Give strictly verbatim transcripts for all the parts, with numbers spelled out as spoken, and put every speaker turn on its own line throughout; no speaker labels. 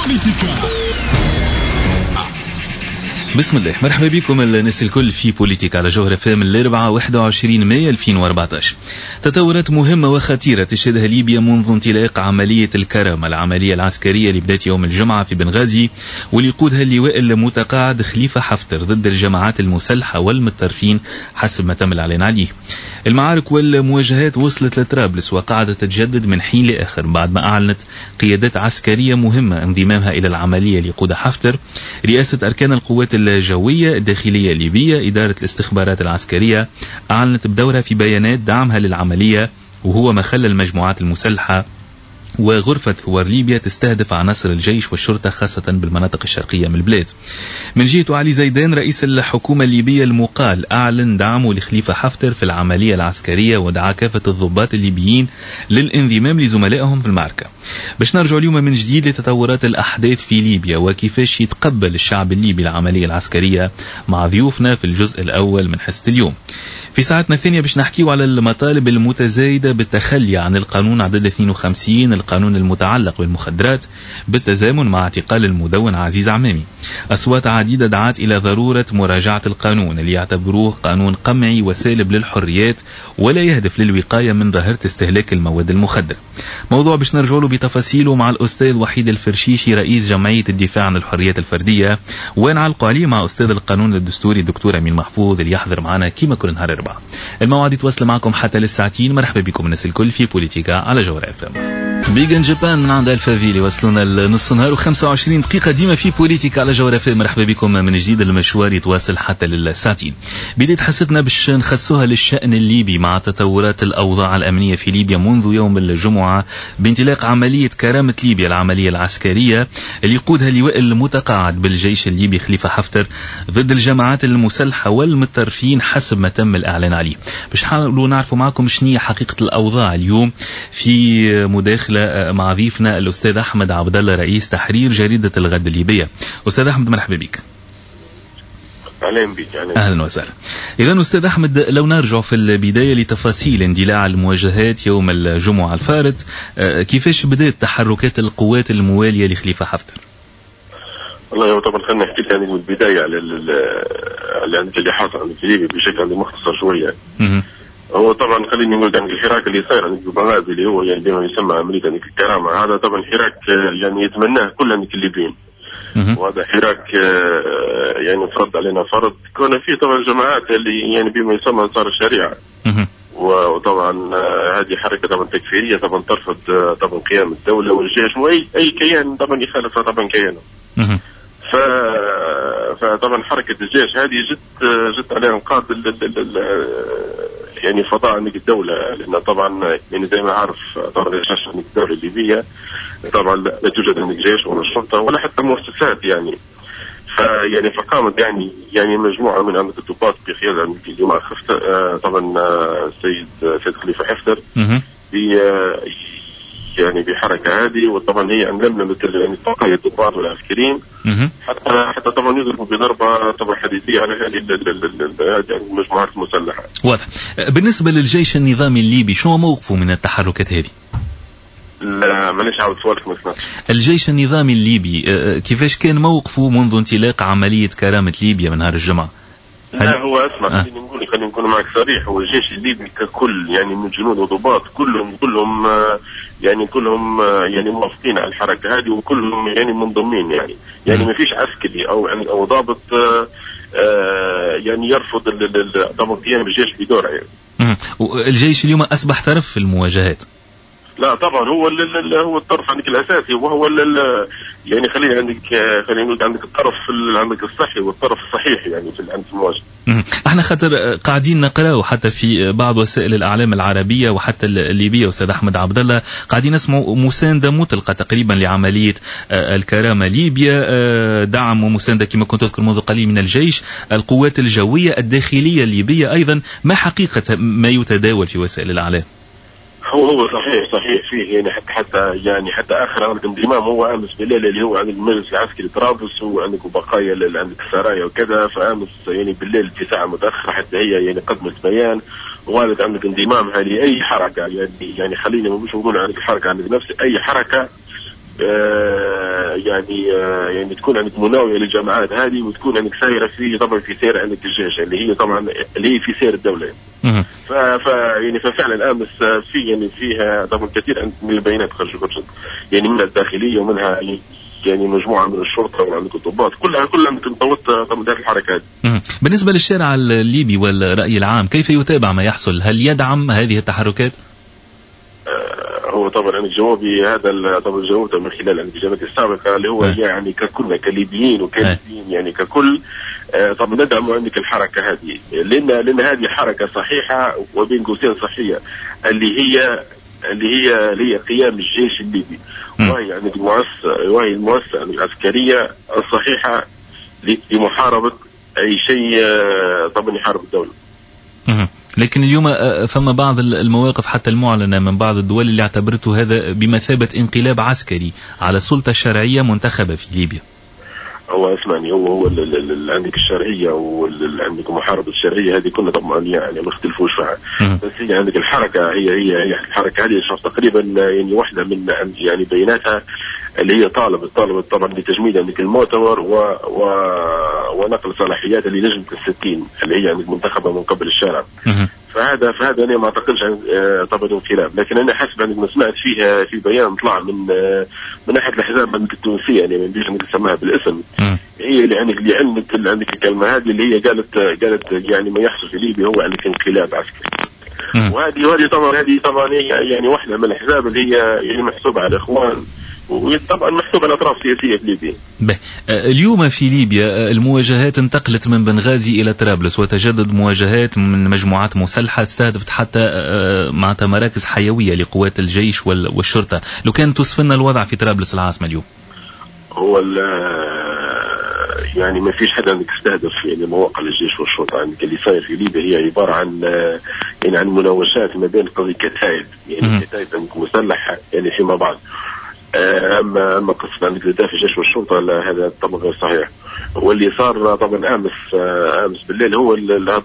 بسم الله، مرحبا بكم الناس الكل في بوليتيكا على جوهر فام الأربعاء واحد وعشرين مايو ألفين وأربعطاش. تطورات مهمة وخطيرة تشهدها ليبيا منذ انطلاق عملية الكرامة، العملية العسكرية اللي بدأت يوم الجمعة في بنغازي واللي يقودها اللواء المتقاعد خليفة حفتر ضد الجماعات المسلحة والمتطرفين حسب ما تم الإعلان عليه. المعارك والمواجهات وصلت لطرابلس وقاعدة تتجدد من حين لآخر بعد ما أعلنت قيادات عسكرية مهمة انضمامها إلى العملية اللي يقودها حفتر. رئاسة أركان القوات الجوية الداخلية الليبية إدارة الاستخبارات العسكرية أعلنت بدورها في بيانات دعمها للعملية، وهو ما خلى المجموعات المسلحة وغرفة ثوار ليبيا تستهدف عناصر الجيش والشرطة خاصة بالمناطق الشرقية من البلاد. من جهة علي زيدان رئيس الحكومة الليبية المقال أعلن دعمه لخليفة حفتر في العملية العسكرية ودعا كافة الضباط الليبيين للانضمام لزملائهم في المعركة. باش نرجع اليوم من جديد لتطورات الأحداث في ليبيا وكيفاش يتقبل الشعب الليبي العملية العسكرية مع ضيوفنا في الجزء الأول من حصة اليوم. في ساعتنا الثانية باش نحكيو على المطالب المتزايدة بالتخلي عن القانون عدد اثنين وخمسين، القانون المتعلق بالمخدرات، بالتزامن مع اعتقال المدون عزيز عمامي. أصوات عديدة دعت إلى ضرورة مراجعة القانون اللي يعتبروه قانون قمعي وسالب للحريات ولا يهدف للوقاية من ظاهرة استهلاك المواد المخدرة. موضوع باش نرجع له بتفاصيله مع الأستاذ وحيد الفرشيشي رئيس جمعية الدفاع عن الحريات الفردية، ونعلقوا عليه مع أستاذ القانون الدستوري الدكتور أمين محفوظ اللي يحضر معنا كيما كل نهار أربعة. الموعد يتواصل معكم حتى للساعتين. مرحبا بكم الناس الكل في بوليتيكا على جوهر اف ام. بيجن جابان من عند الفافيلي وصلنا النص نهار وخمسة وعشرين دقيقة ديما في بوليتيكا على جوهر اف ام. مرحبا بكم من جديد. المشوار يتواصل حتى للساعتين. بداية حصتنا باش نخصوها للشأن الليبي مع تطورات الأوضاع الأمنية في ليبيا منذ يوم الجمعة بانطلاق عملية كرامة ليبيا، العملية العسكرية اللي يقودها اللواء المتقاعد بالجيش الليبي خليفة حفتر ضد الجماعات المسلحة والمتطرفين حسب ما تم الإعلان عليه. باش نحاولوا نعرفوا معكم شنية حقيقة الأوضاع اليوم في مداخلة مع ضيفنا الأستاذ أحمد عبد الله رئيس تحرير جريدة الغد الليبية. أستاذ أحمد مرحبا بك.
أهلا بك.
أهلا وسهلا. إذن أستاذ أحمد، لو نرجع في البداية لتفاصيل اندلاع المواجهات يوم الجمعة الفارط، كيفاش بدأت تحركات القوات الموالية لخليفة حفتر؟
والله طبعا خلينا نحكي يعني من البداية على اللي حصل في ليبيا بشكل مختصر شوية. هو طبعا خليني نقول يعني الحراك اللي صاير عند بنغازي اللي هو يعني بما يسمى عملية يعني الكرامة، هذا طبعا حراك يعني يتمناه كل الليبيين، وهذا حراك يعني فرض علينا فرض كون فيه طبعا جماعات اللي يعني بما يسمى انصار الشريعة، وطبعا هذه حركة طبعا تكفيرية طبعا ترفض طبعا قيام الدولة والجيش واي اي كيان طبعا يخالف طبعا كيانه. ف... فطبعا حركة الجيش هذه جت جت عليها انقاذ يعني فضاء عندك الدولة، لأن طبعا يعني زي ما عارف طبعا الجيش عندك الدولة الليبية طبعا لا توجد عندك جيش ولا شرطة ولا حتى مؤسسات يعني. فيعني فقامت يعني يعني مجموعة من عندك الضباط بقيادة عندك اليوم طبعا السيد سيد خليفة حفتر يعني بحركة هذه، وطبعا هي أنلمنا مثل يعني بقايا الضباط والعسكريين حتى حتى طبعا يضربوا بضربة طبعا حديدية على هذه المجموعات المسلحة.
واضح. بالنسبة للجيش النظامي الليبي شو موقفه من التحركات هذه؟
لا مانيش عاود سؤالك مثلا.
الجيش النظامي الليبي كيفاش كان موقفه منذ انطلاق عملية كرامة ليبيا من نهار الجمعة؟
لا هو اسمع آه. خليني نقول خليني نكون معك صريح، هو الجيش الليبي ككل يعني من جنود وضباط كلهم كلهم يعني كلهم يعني موافقين على الحركة هذه وكلهم يعني منضمين يعني يعني ما فيش عسكري او او ضابط يعني يرفض طبعا قيام الجيش بدوره يعني.
الجيش اليوم اصبح طرف في المواجهات؟
لا طبعا هو هو الطرف عندك الاساسي، وهو يعني خلينا عندك خلينا نقول عندك الطرف عندك الصحي والطرف الصحيح يعني في عند المواجهه.
احنا خاطر قاعدين نقراو حتى في بعض وسائل الاعلام العربيه وحتى الليبيه استاذ احمد عبد الله قاعدين نسمعوا مسانده مطلقه تقريبا لعمليه الكرامه ليبيا، دعم ومسانده كما كنت اذكر منذ قليل من الجيش، القوات الجويه الداخليه الليبيه ايضا. ما حقيقه ما يتداول في وسائل الاعلام؟
هو هو صحيح صحيح فيه يعني حتى حتى يعني حتى اخر عندك انضمام هو امس بالليل اللي هو عند المجلس العسكري طرابلس وعندك بقايا اللي عندك السرايا وكذا، فامس يعني بالليل في ساعه متاخره حتى هي يعني قدمت بيان وقالت عندك انضمامها لاي حركه يعني يعني خلينا مش نقول عندك حركه عندك نفس اي حركه آه يعني آه يعني تكون عندك مناوية للجماعات هذه، وتكون عندك سايرة في طبعا في سير عندك الجيش اللي هي طبعا اللي هي في سير الدولة. ف ف يعني ففعلا امس في يعني فيها طبعا كثير من البيانات خرجت يعني منها الداخليه ومنها يعني مجموعه من الشرطه وعندك الضباط كلها كلها متنطوت طبعا هذه الحركات.
بالنسبه للشارع الليبي والراي العام كيف يتابع ما يحصل؟ هل يدعم هذه التحركات؟
آه هو طبعا انا جوابي هذا طبعا جاوبته من خلال الاجابات السابقه اللي هو آه. يعني ككلنا كليبيين وكليبيين يعني ككل آه طبعا ندعم عندك الحركه هذه، لان لان هذه حركه صحيحه وبين قوسين صحيه اللي هي اللي هي اللي هي قيام الجيش الليبي، وهي يعني المؤسسه وهي المؤسسه العسكريه الصحيحه لمحاربه اي شيء طبعا يحارب الدوله.
لكن اليوم فما بعض المواقف حتى المعلنه من بعض الدول اللي اعتبرته هذا بمثابه انقلاب عسكري على سلطه شرعيه منتخبه في ليبيا.
هو اسمعني هو هو اللي عندك الشرعيه واللي عندك محاربه الشرعيه هذه كنا طبعا يعني ما اختلفوش فيها، بس هي عندك الحركه هي هي هي الحركه هذه تقريبا يعني واحده من يعني بياناتها اللي هي طالبت طالبت طبعا بتجميد عندك المؤتمر و, و ونقل صلاحيات اللي لجنه الستين اللي هي عندك منتخبه من قبل الشارع. فهذا فهذا انا ما اعتقدش طبعا انقلاب، لكن انا حسب انك ما سمعت فيها في بيان طلع من من احد الاحزاب التونسيه يعني ما بديش نسميها بالاسم، هي اللي عندك اللي عندك اللي عندك الكلمه هذه اللي هي قالت قالت يعني ما يحصل في ليبيا هو عندك انقلاب عسكري. وهذه وهذه طبعا هذه طبعا يعني واحده من الاحزاب اللي هي يعني محسوبه على الاخوان وطبعا محسوبة الأطراف السياسية في ليبيا.
اليوم في ليبيا المواجهات انتقلت من بنغازي إلى طرابلس وتجدد مواجهات من مجموعات مسلحة استهدفت حتى مع مراكز حيوية لقوات الجيش والشرطة. لو كان توصفنا الوضع في طرابلس العاصمة اليوم.
هو يعني ما فيش حدا عندك استهدف يعني مواقع الجيش والشرطة، عندك اللي صاير في ليبيا هي عبارة عن يعني عن مناوشات ما بين قضية كتائب يعني كتائب عندك مسلحة يعني فيما بعض. اما اما قصه عندك في الجيش والشرطه لا هذا طبعا غير صحيح. واللي صار طبعا امس امس بالليل هو هذا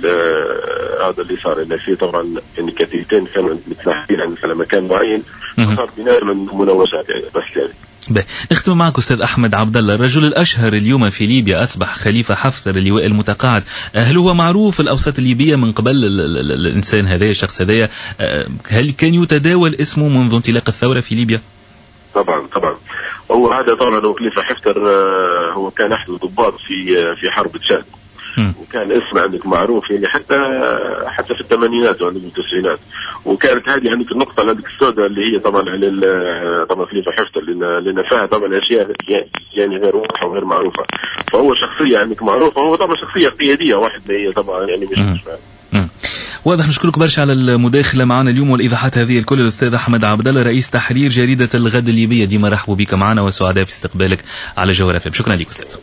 هذا اللي صار اللي فيه طبعا ان كتيبتين كانوا متناحيين عن على مكان معين صار بناء من مناوشات يعني بس يعني.
نختم معك أستاذ أحمد عبد الله، الرجل الأشهر اليوم في ليبيا أصبح خليفة حفتر اللواء المتقاعد، هل هو معروف الأوساط الليبية من قبل الإنسان هذا الشخص هذا؟ هل كان يتداول اسمه منذ انطلاق الثورة في ليبيا؟
طبعا طبعا هو هذا طبعا هو خليفة حفتر هو كان أحد الضباط في في حرب تشاد وكان اسمه عندك معروف يعني حتى حتى في الثمانينات وعندك التسعينات، وكانت هذه عندك النقطة عندك السوداء اللي هي طبعا على طبعا خليفة حفتر لأن لأن فيها طبعا أشياء يعني غير واضحة وغير معروفة، فهو شخصية عندك معروفة، هو طبعا شخصية قيادية واحد هي طبعا يعني مش مش
واضح. نشكرك برشا على المداخلة معنا اليوم والإيضاحات هذه الكل. الأستاذ أحمد عبد الله رئيس تحرير جريدة الغد الليبية، ديما رحبوا بك معنا وسعداء في استقبالك على جوهر اف ام. شكرا لك أستاذ.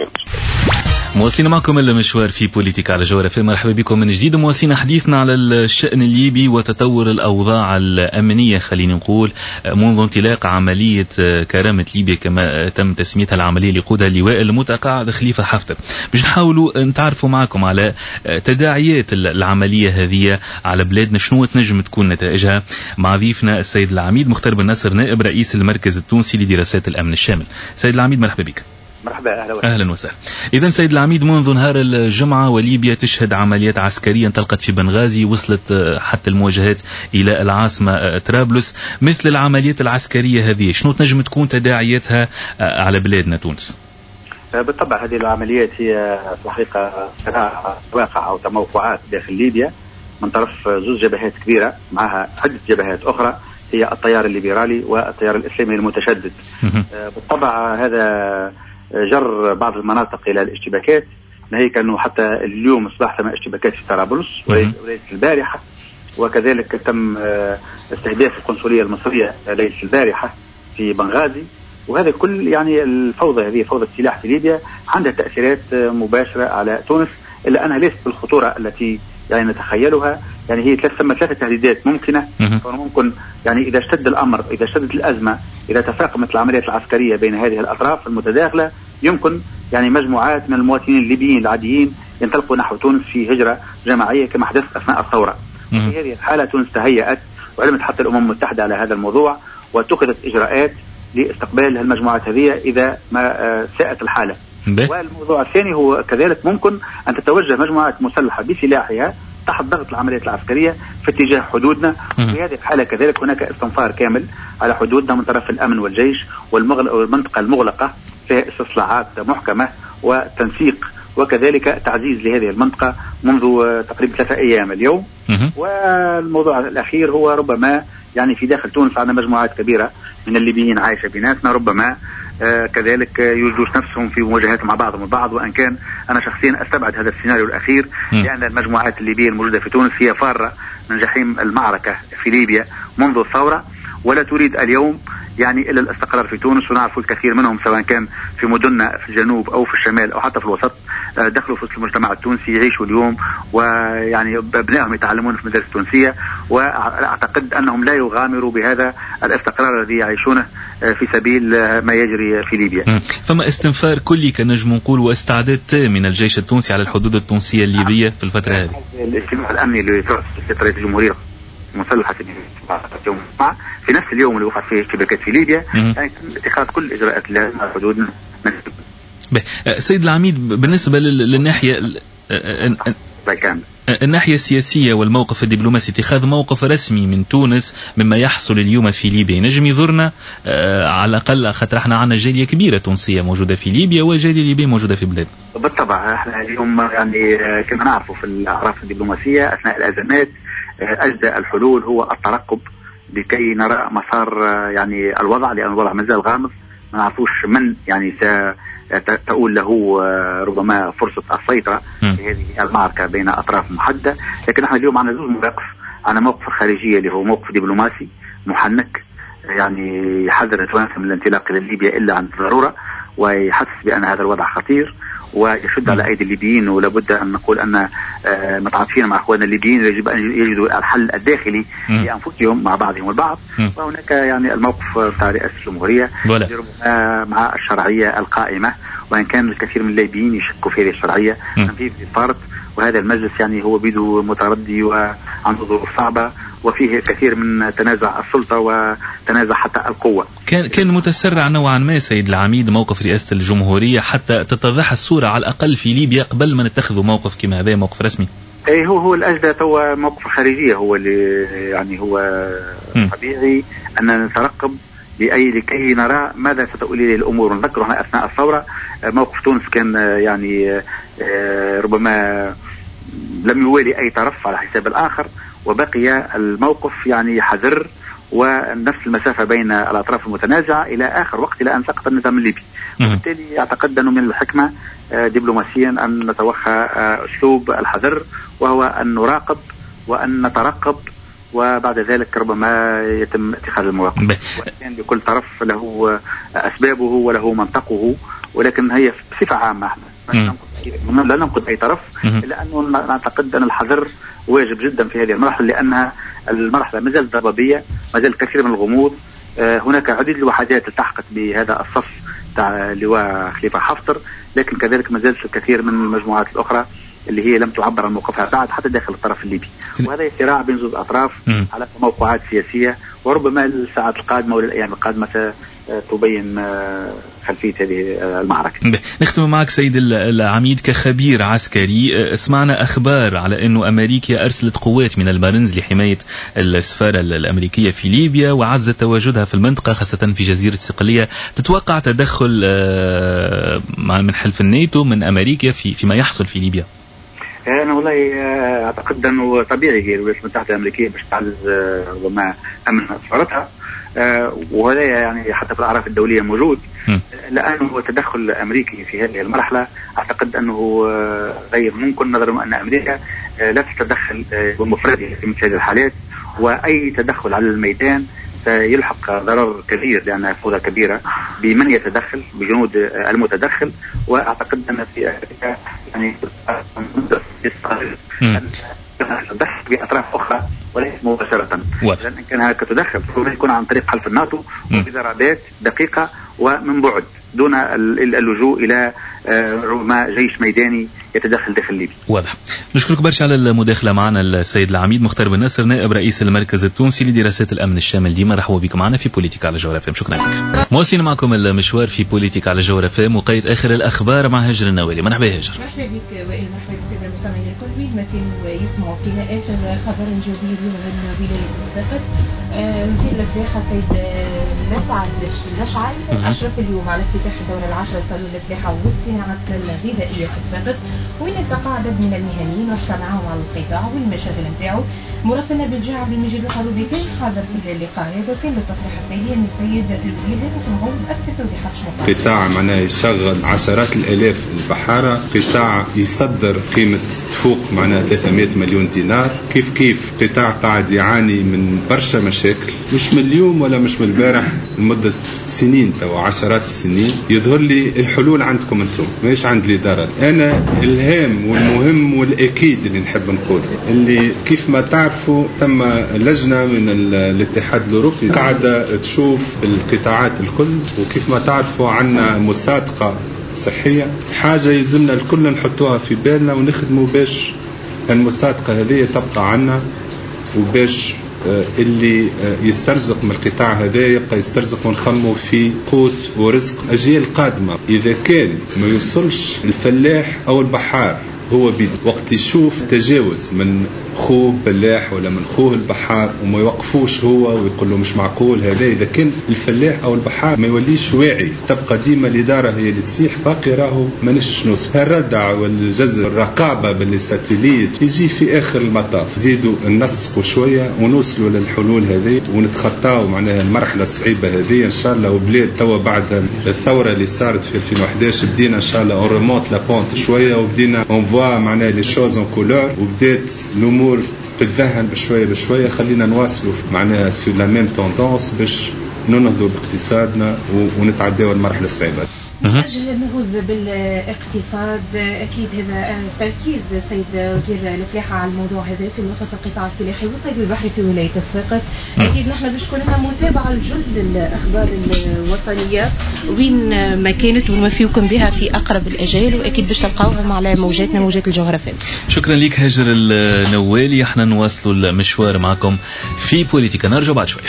مواصلين معكم المشوار في بوليتيكا على جوهر اف ام. مرحبا بكم من جديد. مواصلين حديثنا على الشأن الليبي وتطور الأوضاع الأمنية خلينا نقول منذ انطلاق عملية كرامة ليبيا كما تم تسميتها العملية اللي قودها اللواء المتقاعد خليفة حفتر. باش نحاولوا نتعرفوا معكم على تداعيات العملية هذه على بلادنا، شنو تنجم تكون نتائجها، مع ضيفنا السيد العميد مختار بن نصر نائب رئيس المركز التونسي لدراسات الأمن الشامل. سيد العميد مرحبا بك.
مرحبا أهلا وسهلا.
أهلا وسهلا. إذن سيد العميد منذ نهار الجمعة وليبيا تشهد عمليات عسكرية انطلقت في بنغازي وصلت حتى المواجهات إلى العاصمة طرابلس، مثل العمليات العسكرية هذه شنو تنجم تكون تداعياتها على بلادنا تونس؟
بالطبع هذه العمليات هي حقيقة واقع أو تموقعات داخل ليبيا من طرف زوج جبهات كبيرة معها عدة جبهات أخرى هي التيار الليبرالي والتيار الإسلامي المتشدد. بالطبع هذا جر بعض المناطق إلى الاشتباكات، ناهيك أنه حتى اليوم أصبح ثم اشتباكات في طرابلس وليس البارحة، وكذلك تم استهداف القنصلية المصرية ليس البارحة في بنغازي، وهذا كل يعني الفوضى هذه فوضى السلاح في ليبيا عندها تأثيرات مباشرة على تونس، إلا أنها ليست بالخطورة التي يعني نتخيلها. يعني هي ثلاث ثم ثلاثة تهديدات ممكنة، ممكن يعني إذا اشتد الأمر إذا اشتدت الأزمة إذا تفاقمت العمليات العسكرية بين هذه الأطراف المتداخلة يمكن يعني مجموعات من المواطنين الليبيين العاديين ينطلقوا نحو تونس في هجرة جماعية كما حدث أثناء الثورة. في هذه الحالة تونس تهيأت وعلمت حتى الأمم المتحدة على هذا الموضوع واتخذت إجراءات لاستقبال المجموعات هذه إذا ما ساءت الحالة. والموضوع الثاني هو كذلك ممكن أن تتوجه مجموعات مسلحة بسلاحها تحت ضغط العمليات العسكرية في اتجاه حدودنا. وفي هذه الحالة كذلك هناك استنفار كامل على حدودنا من طرف الأمن والجيش والمنطقة المغلقة فيها استصلاحات محكمة وتنسيق وكذلك تعزيز لهذه المنطقة منذ تقريبا ثلاثة أيام اليوم. والموضوع الأخير هو ربما يعني في داخل تونس عندنا مجموعات كبيرة من الليبيين عايشة بيناتنا، ربما آه كذلك يوجدوا نفسهم في مواجهات مع بعضهم البعض، وأن كان أنا شخصيا أستبعد هذا السيناريو الأخير م. لأن المجموعات الليبية الموجودة في تونس هي فارة من جحيم المعركة في ليبيا منذ الثورة، ولا تريد اليوم يعني إلا الاستقرار في تونس. ونعرف الكثير منهم سواء كان في مدننا في الجنوب أو في الشمال أو حتى في الوسط دخلوا في المجتمع التونسي يعيشوا اليوم، ويعني أبنائهم يتعلمون في المدارس التونسية، وأعتقد أنهم لا يغامروا بهذا الاستقرار الذي يعيشونه في سبيل ما يجري في ليبيا.
فما استنفار كلي كنجم نقول واستعداد تام من الجيش التونسي على الحدود التونسية الليبية في الفترة هذه.
الاجتماع الأمني اللي في رئيس الجمهورية مسلحة في نفس اليوم اللي وقع فيه اشتباكات في ليبيا يعني اتخاذ كل الإجراءات اللازمة على حدودنا.
سيد العميد، بالنسبة للناحية الناحية السياسية والموقف الدبلوماسي، اتخاذ موقف رسمي من تونس مما يحصل اليوم في ليبيا نجم يضرنا على الأقل، خاطر احنا عندنا جالية كبيرة تونسية موجودة في ليبيا وجالية ليبية موجودة في بلاد.
بالطبع احنا اليوم يعني كما نعرفوا في الأعراف الدبلوماسية أثناء الأزمات أجدى الحلول هو الترقب لكي نرى مسار يعني الوضع، لأن الوضع مازال غامض، ما نعرفوش من يعني ستقول له ربما فرصة السيطرة في هذه المعركة بين أطراف محددة. لكن احنا اليوم عندنا زوج مواقف، عندنا موقف الخارجية اللي هو موقف دبلوماسي محنك يعني يحذر التوانسة من الانطلاق إلى ليبيا إلا عند الضرورة، ويحسس بأن هذا الوضع خطير ويشد على أيدي الليبيين، ولابد أن نقول أن متعاطفين مع أخواننا الليبيين يجب أن يجدوا الحل الداخلي لأنفسهم مع بعضهم البعض. وهناك يعني الموقف بتاع رئاسة الجمهورية مع الشرعية القائمة، وإن كان الكثير من الليبيين يشكوا في هذه الشرعية في فرط، وهذا المجلس يعني هو بيده متردي وعنده ظروف صعبة وفيه كثير من تنازع السلطة وتنازع حتى القوة.
كان كان متسرع نوعا ما سيد العميد موقف رئاسة الجمهورية حتى تتضح الصورة على الأقل في ليبيا قبل ما نتخذوا موقف كما هذا موقف رسمي.
اي هو هو الأجدى هو موقف الخارجية هو اللي يعني هو م. طبيعي أن نترقب لأي لكي نرى ماذا ستؤول إليه الأمور. نذكر هنا أثناء الثورة موقف تونس كان يعني ربما لم يوالي أي طرف على حساب الآخر، وبقي الموقف يعني حذر ونفس المسافة بين الأطراف المتنازعة إلى آخر وقت إلى أن سقط النظام الليبي. وبالتالي أعتقد أنه من الحكمة دبلوماسيا أن نتوخى أسلوب الحذر، وهو أن نراقب وأن نترقب، وبعد ذلك ربما يتم اتخاذ المواقف. وكان لكل طرف له أسبابه وله منطقه، ولكن هي بصفة عامة لا ننقد أي طرف، إلا أنه نعتقد أن الحذر واجب جدا في هذه المرحلة، لأنها المرحلة مازال ضبابية، مازال كثير من الغموض. هناك عديد الوحدات التحقت بهذا الصف تاع لواء خليفة حفتر، لكن كذلك مازال الكثير من المجموعات الأخرى اللي هي لم تعبر عن موقفها بعد حتى داخل الطرف الليبي. وهذا صراع بين زوج أطراف على موقعات سياسية، وربما الساعات القادمة ولا الأيام القادمة تبين خلفية هذه المعركة.
نختم معك سيد العميد كخبير عسكري، سمعنا أخبار على أنه أمريكا أرسلت قوات من البارنز لحماية السفارة الأمريكية في ليبيا وعزت تواجدها في المنطقة خاصة في جزيرة صقلية. تتوقع تدخل من حلف الناتو من أمريكا في فيما يحصل في ليبيا؟
أنا والله أعتقد أنه طبيعي هي الولايات المتحدة الأمريكية باش تعزز وما أمن سفارتها، وهذا يعني حتى في الأعراف الدولية موجود، لأنه تدخل الأمريكي في هذه المرحلة أعتقد أنه غير ممكن، نظرا أن أمريكا لا تتدخل بمفردها في مثل هذه الحالات، وأي تدخل على الميدان سيلحق ضرر كبير لأنها فوضى كبيرة بمن يتدخل بجنود المتدخل. وأعتقد أن في أمريكا يعني تدخل بأطراف أخرى وليس مباشرة، لأن كان تدخل يكون عن طريق حلف الناتو وبضربات دقيقة ومن بعد دون اللجوء إلى ربما جيش ميداني يتدخل داخل ليبيا.
واضح. نشكرك برشا على المداخلة معنا السيد العميد مختار بن نصر نائب رئيس المركز التونسي لدراسات الأمن الشامل. ديما مرحبا بكم معنا في بوليتيك على جوهر اف ام. شكرا لك. مواصلين معكم المشوار في بوليتيك على جوهر اف ام وقيت آخر الأخبار مع هاجر النوالي. مرحبا هاجر.
مرحبا بك وائل، مرحبا بالسادة المستمعين الكل. وين ما كانوا يسمعوا فينا آخر خبر نجاوبيه اليوم من ولاية صفاقس. وزير الفلاحة سيد لسعد الأشعل أشرف اليوم على افتتاح الدورة العاشرة لصالون الفلاحة والصناعة الغذائية في صفاقس، وين التقى عدد من المهنيين وحكى معهم على القطاع والمشاغل نتاعو. مراسلنا بالجهة عبد المجيد القلوبي كان حاضر في اللقاء هذا، وكان بالتصريح التالي من السيد الوزير نسمعوا أكثر توضيحات شنو.
قطاع معناه يشغل عشرات الآلاف البحارة، قطاع يصدر قيمة تفوق معناه ثلاثمائة مليون دينار. كيف كيف قطاع قاعد يعاني من برشا مشاكل، مش من اليوم ولا مش من البارح، لمدة سنين أو عشرات السنين. يظهر لي الحلول عندكم أنتم مش عند الإدارة. أنا الهام والمهم والأكيد اللي نحب نقول اللي كيف ما تعرفوا ثم لجنة من الاتحاد الأوروبي قاعدة تشوف القطاعات الكل، وكيف ما تعرفوا عنا مسابقة صحية، حاجة يلزمنا الكل نحطوها في بالنا ونخدموا باش المسابقة هذه تبقى عنا، وباش اللي يسترزق من القطاع هذا يبقى يسترزق ونخموا في قوت ورزق أجيال قادمة. إذا كان ما يوصلش الفلاح أو البحار هو بيد وقت يشوف تجاوز من خوه فلاح ولا من خوه البحار وما يوقفوش هو ويقول له مش معقول هذا، إذا كان الفلاح أو البحار ما يوليش واعي تبقى ديما الإدارة هي اللي تصيح، باقي راهو ما نشش نوصل. الردع والجزر الرقابة بالساتليت يجي في آخر المطاف. زيدوا ننسقوا شوية ونوصلوا للحلول هذه ونتخطاوا معناها المرحلة الصعيبة هذه إن شاء الله. وبلاد توا بعد الثورة اللي صارت في ألفين وأحد عشر بدينا إن شاء الله اون ريمونت لا بونت شوية، وبدينا اون فوا معناها لي شوز اون كولور، وبدات الامور تتذهل بشويه بشويه. خلينا نواصلوا معناها سو لا ميم توندونس باش ننهضوا باقتصادنا ونتعداو المرحله الصعيبه.
نوجه النهوض بالاقتصاد، اكيد هذا تركيز سيد وزير الفلاحه على الموضوع هذا في ملخص القطاع الفلاحي والصيد البحري في ولايه صفاقس. اكيد نحن باش تكون لنا متابعه لجل الاخبار الوطنيه وين ما كانت وما فيكم بها في اقرب الاجال، واكيد باش تلقاوهم على موجاتنا موجات الجوهره فين.
شكرا لك هاجر النوالي. احنا نواصلوا المشوار معكم في بوليتيكا، نرجع بعد شويه.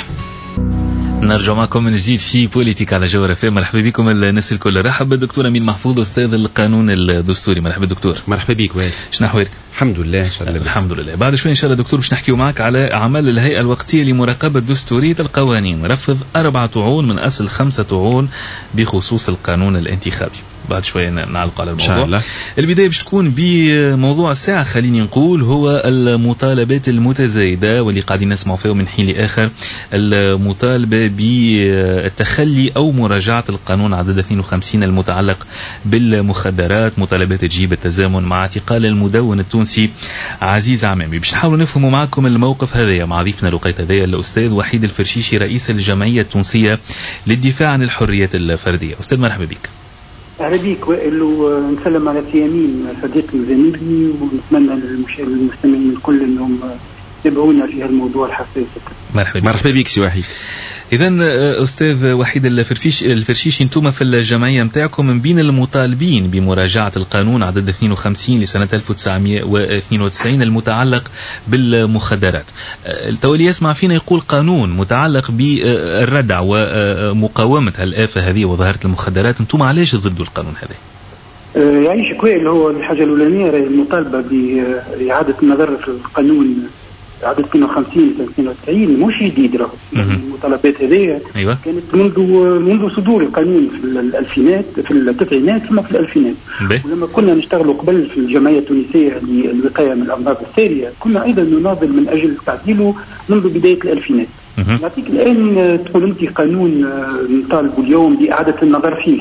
نرجع معكم من جديد في بوليتيك على جوهر اف ام. مرحبا بكم الناس الكل. رحب بالدكتور امين محفوظ استاذ القانون الدستوري. مرحبا دكتور.
مرحبا بك وائل.
شنو احوالك؟
الحمد لله ان شاء الله.
الحمد لله. بعد شوي ان شاء الله دكتور باش نحكيو معك على اعمال الهيئه الوقتيه لمراقبه دستوريه القوانين، رفض اربعه طعون من اصل خمسه طعون بخصوص القانون الانتخابي. بعد شوي نعلق على الموضوع. إن شاء الله. البداية باش تكون بموضوع الساعة خليني نقول، هو المطالبات المتزايدة واللي قاعدين نسمعوا فيه من حين لآخر، المطالبة بالتخلي أو مراجعة القانون عدد اثنين وخمسين المتعلق بالمخدرات، مطالبات تجيب التزامن مع اعتقال المدون التونسي عزيز عمامي. باش نحاول نفهموا معكم الموقف هذا مع ضيفنا لقيت هذايا الأستاذ وحيد الفرشيشي رئيس الجمعية التونسية للدفاع عن الحريات الفردية. أستاذ مرحبا بك.
أهلا بك وائل، ونسلم على سيامين صديقي وزميلي، ونتمنى للمستمعين الكل أنهم يتابعونا في هالموضوع الحساس.
مرحبا
مرحبا بك سي وحيد.
إذن أستاذ وحيد الفرشيش الفرشيشي، انتم في الجمعية متاعكم من بين المطالبين بمراجعة القانون عدد اثنين وخمسين لسنة ألف وتسعمائة واثنين وتسعين المتعلق بالمخدرات. التولي يسمع فينا يقول قانون متعلق بالردع ومقاومة الآفة هذه وظاهرة المخدرات، انتم علاش ضد القانون هذا؟
يعيش كويل. هو الحاجة الأولانية المطالبة بإعادة النظر في القانون عدد اثنين وخمسين اثنين وتسعين مش جديد، راهو المطالبات هذه أيوة. كانت منذ منذ صدور القانون في الألفينات، في التسعينات ثم في الألفينات. ولما كنا نشتغلوا قبل في الجمعية التونسية للوقاية من الأمراض السارية كنا أيضا نناضل من أجل تعديله منذ بداية الألفينات. نعطيك الآن تقول أنت قانون نطالب اليوم بإعادة النظر فيه.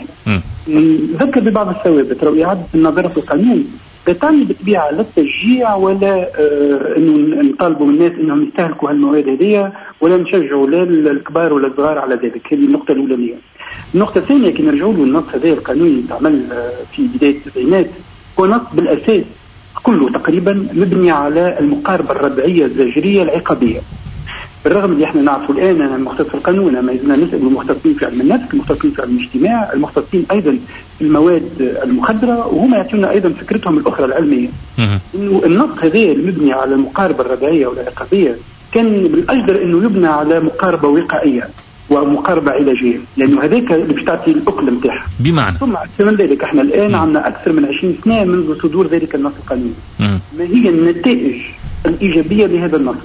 نذكر ببعض الثوابت. لو إعادة النظر في القانون لا تعني بالطبيعة لا التشجيع ولا آه انه نطالبوا من الناس انهم يستهلكوا هالمواد هذه، ولا نشجعوا لا الكبار ولا الصغار على ذلك. هذه النقطة الأولانية. النقطة الثانية كي نرجعوا له النص هذا القانوني اللي تعمل آه في بداية التسعينات هو نص بالأساس كله تقريبا مبني على المقاربة الردعية الزاجرية العقابية. بالرغم اللي احنا نعرفوا الان انا مختص في القانون، ما يزلنا نسال المختصين في علم النفس، المختصين في علم الاجتماع، المختصين ايضا في المواد المخدره، وهم يعطونا ايضا فكرتهم الاخرى العلميه. انه النص هذا المبني على المقاربه الردعيه والعقابيه كان بالاجدر انه يبنى على مقاربه وقائيه ومقاربه علاجيه، لانه هذاك اللي باش تعطي الاكل نتاعها.
بمعنى
ثم من ذلك احنا الان عندنا اكثر من عشرين سنه منذ صدور ذلك النص القانوني. ما هي النتائج الايجابيه لهذا النص؟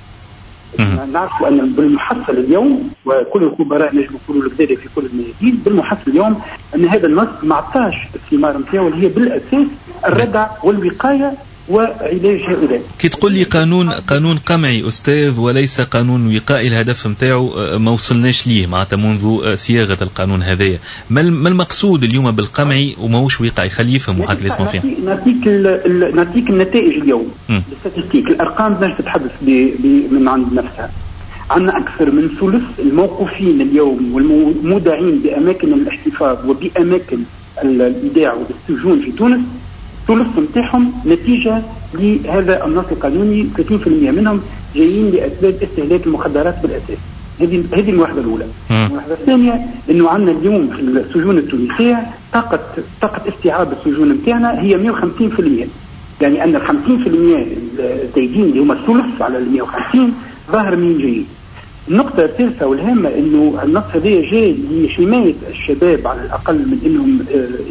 نعرف أن بالمحصل اليوم، وكل الخبراء نجم يقولوا لك ذلك في كل الميادين، بالمحصل اليوم أن هذا النص ما عطاش الثمار نتاعو اللي هي بالأساس الردع والوقاية وعلاج هؤلاء.
كي تقول لي قانون قانون قمعي أستاذ وليس قانون وقائي، الهدف نتاعو ما وصلناش ليه معناتها منذ صياغة القانون هذايا. ما المقصود اليوم بالقمعي وماهوش وقائي؟ خليه يفهم واحد اللي يسمع فيها.
نعطيك نعطيك النتائج اليوم، الاستاتيستيك، الأرقام باش تتحدث من عند نفسها. عندنا أكثر من ثلث الموقوفين اليوم والمودعين بأماكن الاحتفاظ وبأماكن الإيداع والسجون في تونس، ثلث نتاعهم نتيجة لهذا النص القانوني، ثلاثين بالمئة منهم جايين لأسباب استهلاك المخدرات بالأساس. هذه هذه الوحدة الأولى. الوحدة الثانية إنه عندنا اليوم في السجون التونسية طاقة طاقة استيعاب السجون نتاعنا هي مئة وخمسين بالمئة، يعني أن خمسين بالمئة الزايدين اللي هم الثلث على ال مئة وخمسين ظاهر من جيد. النقطة الثالثة والهامة إنه النص هذا جاء لحماية الشباب على الأقل من إنهم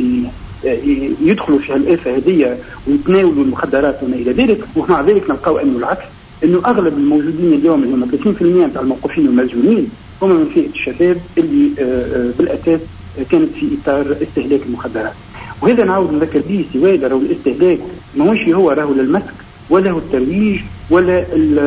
يدخلوا في الآفة هذه ويتناولوا المخدرات وما إلى ذلك، ومع ذلك نلقاو أنه العكس، أنه أغلب الموجودين اليوم اللي هم ثلاثين بالمئة من الموقوفين والمسجونين هم من فئة الشباب اللي بالأساس كانت في إطار استهلاك المخدرات. وهذا نعود نذكر به سواد، راهو الاستهلاك ماهوش هو راهو للمسك ولا هو الترويج ولا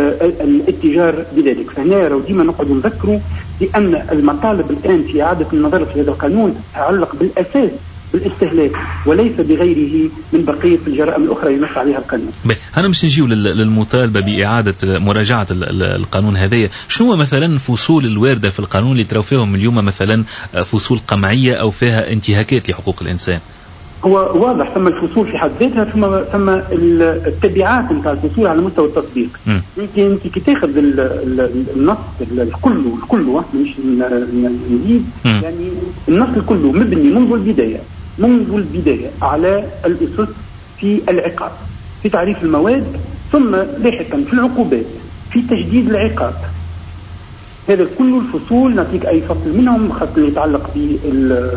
الاتجار بذلك. فهنا راهو ديما نقعد نذكروا بأن المطالب الآن في إعادة النظر في هذا القانون تعلق بالأساس بالاستهلاك وليس بغيره من بقية الجرائم الأخرى ينص عليها القانون.
أنا مش نجيو للمطالبة بإعادة مراجعة القانون هذا. شنو مثلا فصول الواردة في القانون اللي تروا فيهم اليوم مثلا فصول قمعية أو فيها انتهاكات لحقوق الإنسان؟
هو واضح ثم الفصول في حد ذاتها، ثم ثم التبعات نتاع الفصول على مستوى التطبيق. يمكن انت كي تاخذ النص الكل الكل مش نزيد، يعني النص الكل مبني منذ البدايه منذ البدايه على الاسس في العقاب، في تعريف المواد، ثم لاحقا في العقوبات، في تجديد العقاب. هذا كل الفصول نعطيك اي فصل منهم خاصه يتعلق بال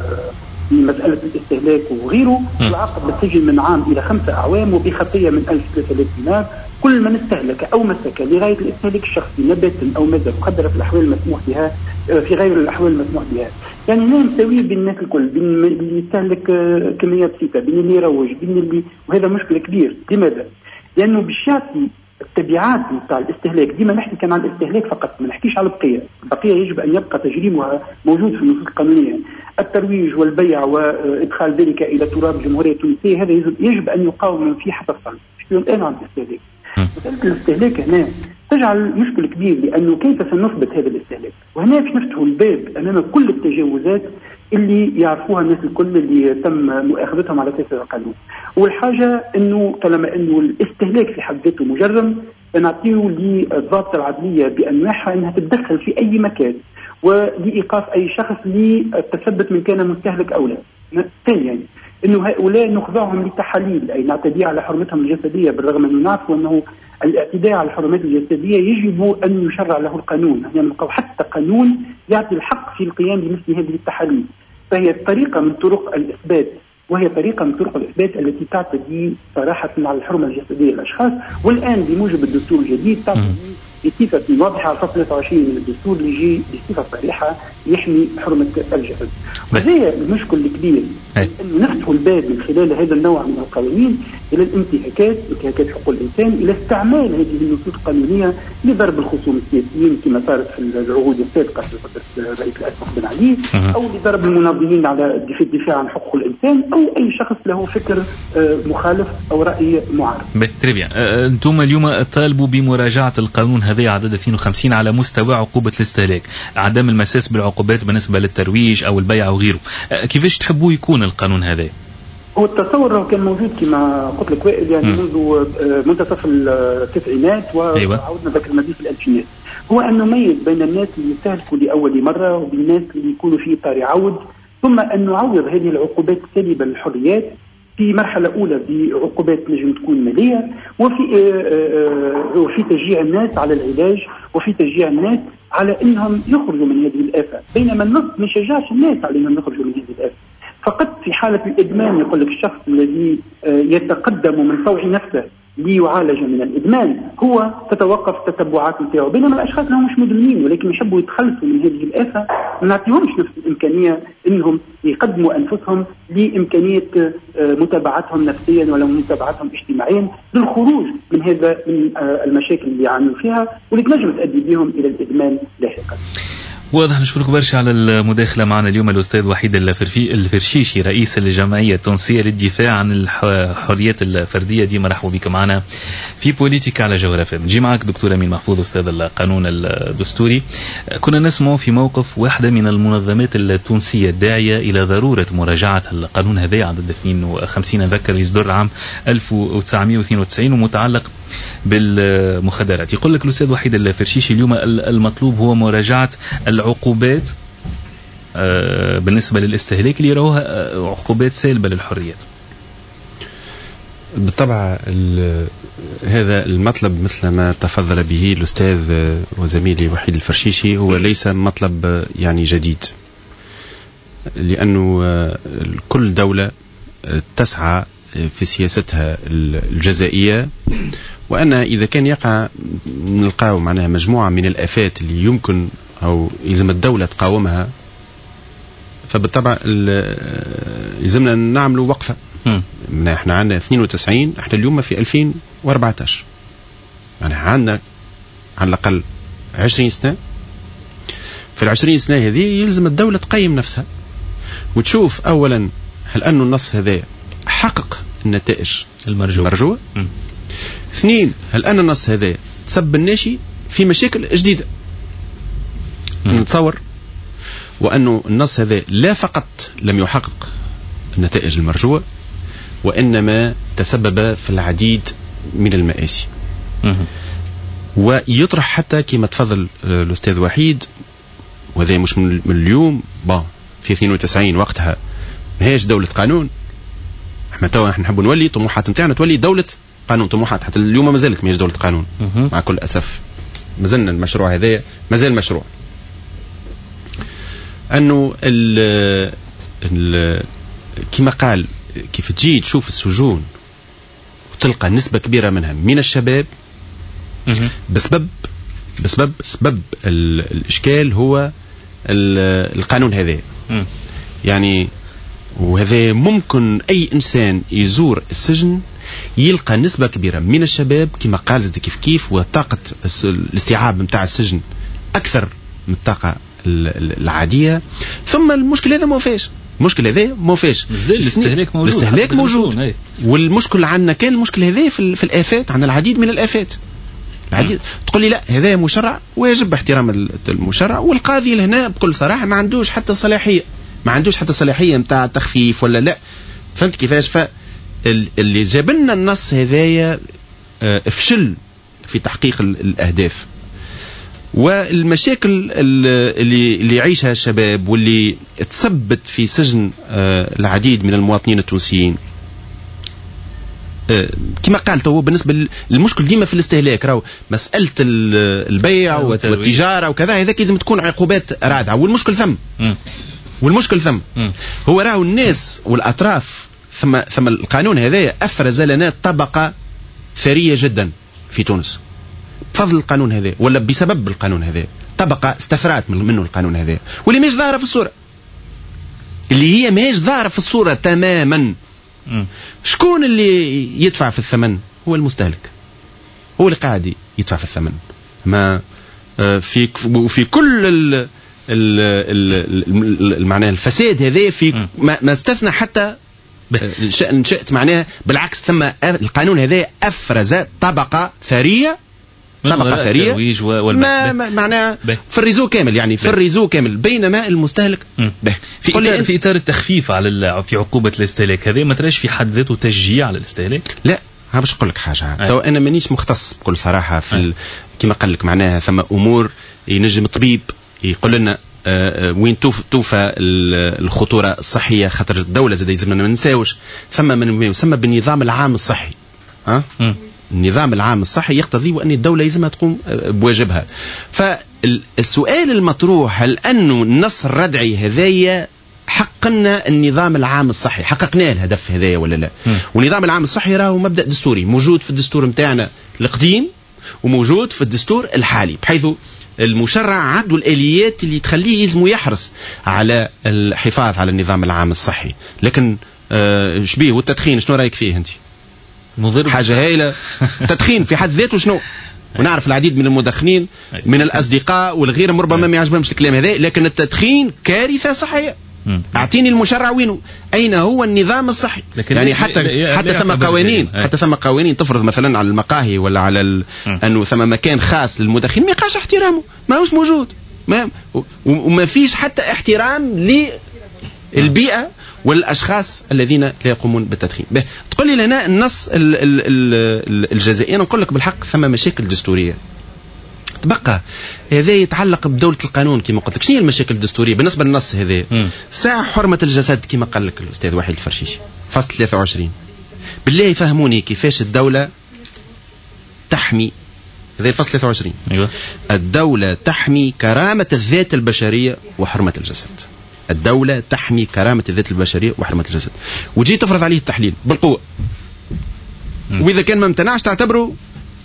مسألة الاستهلاك وغيره، العقد بالسجن من عام إلى خمسة أعوام وبخطية من ألف إلى ثلاثة آلاف دينار كل من استهلك أو مسك لغاية الاستهلاك الشخصي نبات أو مادة مخدرة في الأحوال المسموح بها في غير الأحوال المسموح بها. يعني هنا مساوية بين الناس الكل، بين اللي يستهلك كميات بسيطة، بين اللي يروج، بين اللي، وهذا مشكلة كبير. لماذا؟ لأنه بالشاطئ التبعات نتاع الاستهلاك، ديما نحكي كان على الاستهلاك فقط، ما نحكيش على البقيه، البقيه يجب ان يبقى تجريمها موجود في النصوص القانونيه. الترويج والبيع وادخال ذلك الى تراب الجمهوريه التونسيه هذا يجب ان يقاوم من فيه حتى الصمت. الان عن الاستهلاك، مساله الاستهلاك هنا تجعل مشكل كبير، لانه كيف سنثبت هذا الاستهلاك؟ وهنا باش نفتحوا الباب امام كل التجاوزات اللي يعرفوها الناس الكل اللي تم مؤاخذتهم على اساس القانون. والحاجه انه طالما انه الاستهلاك في حد ذاته مجرم، نعطيه للضابطه العدليه بانواعها انها تتدخل في اي مكان ولايقاف اي شخص للتثبت من كان مستهلك او لا. ثانيا انه هؤلاء نخضعهم للتحاليل، اي نعتدي على حرمتهم الجسديه، بالرغم انه نعرف انه الاعتداء على الحرمات الجسديه يجب ان يشرع له القانون، يعني نلقاو حتى قانون يعطي الحق في القيام بمثل هذه التحاليل. فهي طريقه من طرق الاثبات، وهي طريقه من طرق الاثبات التي تعتدي صراحه على الحرمه الجسديه للاشخاص، والان بموجب الدستور الجديد تعتدي بصفة واضحة على فصل ثلاثة وعشرين من الدستور اللي يجي بصفة صريحة يحمي حرمة الجسد. وهذا المشكل الكبير، أن نفتح الباب من خلال هذا النوع من القوانين إلى الانتهاكات، انتهاكات حقوق الإنسان، إلى استعمال هذه النصوص القانونية لضرب الخصوم السياسيين كما صارت في العهود السابقة في فترة الرئيس الأسبق بن علي، أو لضرب المناضلين على في الدفاع عن حقوق الإنسان، أو أي شخص له فكر مخالف أو رأي معارض.
تري بيان. أنتم اليوم طالبوا بمراجعة القانون هذا عدد اثنين وخمسين على مستوى عقوبة الاستهلاك، عدم المساس بالعقوبات بالنسبة للترويج أو البيع أو غيره. كيفاش تحبوا يكون القانون هذا؟
هو التصور كان موجود كما قلت لك وائل يعني م. منذ منتصف التسعينات وعودنا ذاك المدى في الألفينات. هو أن نميز بين الناس اللي يستهلكوا لأول مرة وبين الناس اللي يكونوا في إطار عود، ثم أن نعوض هذه العقوبات السالبة للحريات في مرحلة أولى بعقوبات نجم تكون مالية، وفي وفي تشجيع الناس على العلاج، وفي تشجيع الناس على أنهم يخرجوا من هذه الآفة، بينما النص ما يشجعش الناس على أنهم يخرجوا من هذه الآفة. فقط في حالة الإدمان يقول لك الشخص الذي يتقدم من طوع نفسه ليعالج من الإدمان هو تتوقف التتبعات نتاعو، بينما الأشخاص اللي هم مش مدمنين ولكن يحبوا يتخلصوا من هذه الآفة ما نعطيهمش نفس الإمكانية إنهم يقدموا أنفسهم لإمكانية متابعتهم نفسيا ولا متابعتهم اجتماعيا للخروج من هذا من المشاكل اللي يعانوا فيها واللي تنجم تؤدي بهم إلى الإدمان لاحقا.
واضح. نشكرك برشا على المداخلة معنا اليوم الأستاذ وحيد الفرشيشي رئيس الجمعية التونسية للدفاع عن الحريات الفردية. ديما مرحبا بك معنا في بوليتيكا على جوهر اف ام. نجي معك دكتور أمين محفوظ أستاذ القانون الدستوري. كنا نسمع في موقف واحدة من المنظمات التونسية الداعية إلى ضرورة مراجعة القانون هذا عدد اثنين وخمسين أذكر يصدر عام ألف وتسعمائة واثنين وتسعين ومتعلق بالمخدرات. يقول لك الأستاذ وحيد الفرشيشي اليوم المطلوب هو مراجعة العقوبات بالنسبة للاستهلاك اللي يروها عقوبات سالبة للحريات.
بالطبع هذا المطلب مثل ما تفضل به الأستاذ وزميلي وحيد الفرشيشي هو ليس مطلب يعني جديد، لأنه كل دولة تسعى في سياستها الجزائية وأن إذا كان يقع نلقاو معناها مجموعة من الآفات اللي يمكن أو يلزم الدولة تقاومها، فبالطبع يلزمنا نعملوا وقفة. من احنا عندنا اثنين وتسعين، احنا اليوم في ألفين وأربعة عشر، يعني عندنا على الأقل عشرين سنة. في العشرين سنة هذه يلزم الدولة تقيم نفسها وتشوف أولا هل أن النص هذا حقق النتائج
المرجوة,
المرجوة؟ اثنين، هل أن النص هذا تسبب الناشي في مشاكل جديدة؟ نتصور وأنه النص هذا لا فقط لم يحقق النتائج المرجوة وإنما تسبب في العديد من المآسي. ويطرح حتى كما تفضل الأستاذ وحيد، وهذا مش من اليوم، با في اثنين وتسعين وقتها ما هيش دولة قانون. احنا توا احنا نحب نولي طموحات نتاعنا تولي دولة قانون. طموحات حتى اليوم ما زالت ما هيش دولة قانون مع كل أسف. ما زلنا المشروع هذا ما زال مشروع أنه ال ال كما قال كيف تجي تشوف السجون وتلقى نسبة كبيرة منها من الشباب بسبب بسبب سبب الإشكال هو القانون هذا. يعني وهذا ممكن أي إنسان يزور السجن يلقى نسبة كبيرة من الشباب كما قال زد كيف كيف، وطاقة الاستيعاب متاع السجن أكثر من الطاقة العادية. ثم المشكلة هذا ما فيش، المشكلة هذا ما فيش،
الاستهلاك موجود،
الاستهلاك موجود. والمشكلة عندنا كان المشكلة هذا في, في الآفات، عندنا العديد من الآفات. العديد تقول لي لا هذا مشرع ويجب احترام المشرع، والقاضي هنا بكل صراحة ما عندوش حتى صلاحية، ما عندوش حتى صلاحية متاع تخفيف ولا لا. فهمت كيفاش؟ فاللي جاب لنا النص هذايا افشل في تحقيق الأهداف. والمشاكل اللي اللي يعيشها الشباب واللي تثبت في سجن العديد من المواطنين التونسيين كما قالت هو بالنسبة للمشكل ديما في الاستهلاك، راهو مسألة البيع والتجارة وكذا هذاك لازم تكون عقوبات رادعة. والمشكل ثم والمشكل ثم هو راهو الناس والأطراف ثم ثم القانون هذا أفرز لنا طبقة ثرية جدا في تونس بفضل القانون هذا ولا بسبب القانون هذا. طبقة استفرات منه القانون هذا واللي ماش ظاهرة في الصورة، اللي هي ماش ظاهرة في الصورة تماما. شكون اللي يدفع في الثمن؟ هو المستهلك، هو اللي قاعد يدفع في الثمن. ما في في كل ال المعنى الفساد هذا في ما استثنى حتى شئت معناها بالعكس. ثم القانون هذا أفرز طبقة ثرية طبقة ثرية ما معناها في الريزو كامل يعني في الريزو كامل بينما المستهلك
في إطار في إطار التخفيف على في عقوبة الاستهلاك هذا ما تراش في حد ذاته تشجيع على الاستهلاك؟
لا ها باش نقول لك حاجة تو أنا مانيش مختص بكل صراحة في ال... كما قال لك معناها ثم أمور ينجم الطبيب يقول لنا آه وين توف توفى الخطورة الصحية خاطر الدولة زاد يلزمنا ما ننساوش ثم من يسمى بالنظام العام الصحي ها أه؟ النظام العام الصحي يقتضي وأن الدولة لازمها تقوم بواجبها. فالسؤال المطروح هل أنه النص الردعي هذايا حققنا النظام العام الصحي حققناه الهدف هذايا ولا لا؟ م. والنظام العام الصحي راهو مبدأ دستوري موجود في الدستور متاعنا القديم وموجود في الدستور الحالي بحيث المشرع عنده الآليات اللي تخليه يلزم يحرص على الحفاظ على النظام العام الصحي. لكن آه شبيه والتدخين شنو رأيك فيه أنت؟
مضر
حاجة هايلة. التدخين في حد ذاته شنو؟ ونعرف العديد من المدخنين من الأصدقاء والغير ربما ما يعجبهمش الكلام هذا لكن التدخين كارثة صحية. أعطيني المشرع وينه؟ أين هو النظام الصحي؟ يعني حتى حتى ثم قوانين حتى ثم قوانين تفرض مثلا على المقاهي ولا على ال... أنه ثم مكان خاص للمدخن ما يقاش احترامه ما هوش موجود ما وما فيش حتى احترام للبيئة والأشخاص الذين لا يقومون بالتدخين. تقول لي لنا النص الجزائري نقول لك بالحق ثم مشاكل دستورية تبقى هذا يتعلق بدولة القانون كما قلت لك. شنو هي المشاكل الدستورية بالنسبة للنص هذا؟ ساعة حرمة الجسد كما قال لك الأستاذ وحيد الفرشيشي فصل ثلاثة وعشرين بالله يفهموني كيفاش الدولة تحمي هذا الفصل ثلاثة وعشرين أيوة. الدولة تحمي كرامة الذات البشرية وحرمة الجسد. الدولة تحمي كرامة الذات البشرية وحرمة الجسد وجي تفرض عليه التحليل بالقوة م. وإذا كان ما امتنعش تعتبره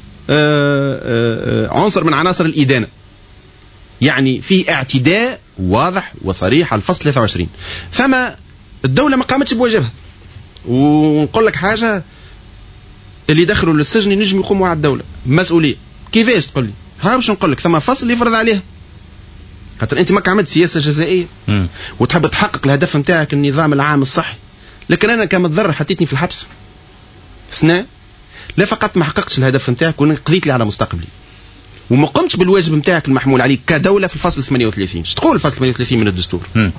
آآ آآ عنصر من عناصر الإدانة. يعني في اعتداء واضح وصريح على الفصل ثلاثة وعشرين. فما الدولة ما قامتش بواجبها. ونقول لك حاجة اللي دخلوا للسجن ينجم يقوموا على الدولة مسؤولية. كيفاش تقول لي؟ ها باش نقول لك ثم فصل يفرض عليه خاطر انت ما عملت سياسة جزائية م. وتحب تحقق الهدف نتاعك النظام العام الصحي. لكن انا كمتضرر حطيتني في الحبس سنة لا فقط ما حققتش الهدف نتاعك وقضيت لي على مستقبلي وما قمتش بالواجب نتاعك المحمول عليك كدولة في الفصل ثمانية وثلاثين. ايش تقول الفصل ثمانية وثلاثين من الدستور؟ م.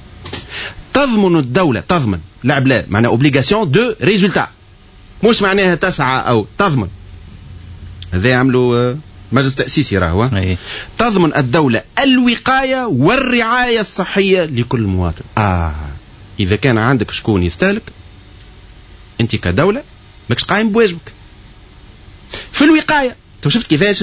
تضمن الدولة تضمن لعب لا معناها اوبليغاسيون دو ريزولتا مش معناها تسعى او تضمن هذا يعملوا مجلس تأسيسي راهو تضمن الدولة الوقاية والرعاية الصحية لكل مواطن. آه إذا كان عندك شكون يستهلك أنت كدولة ماكش قايم بواجبك في الوقاية. تو شفت كيفاش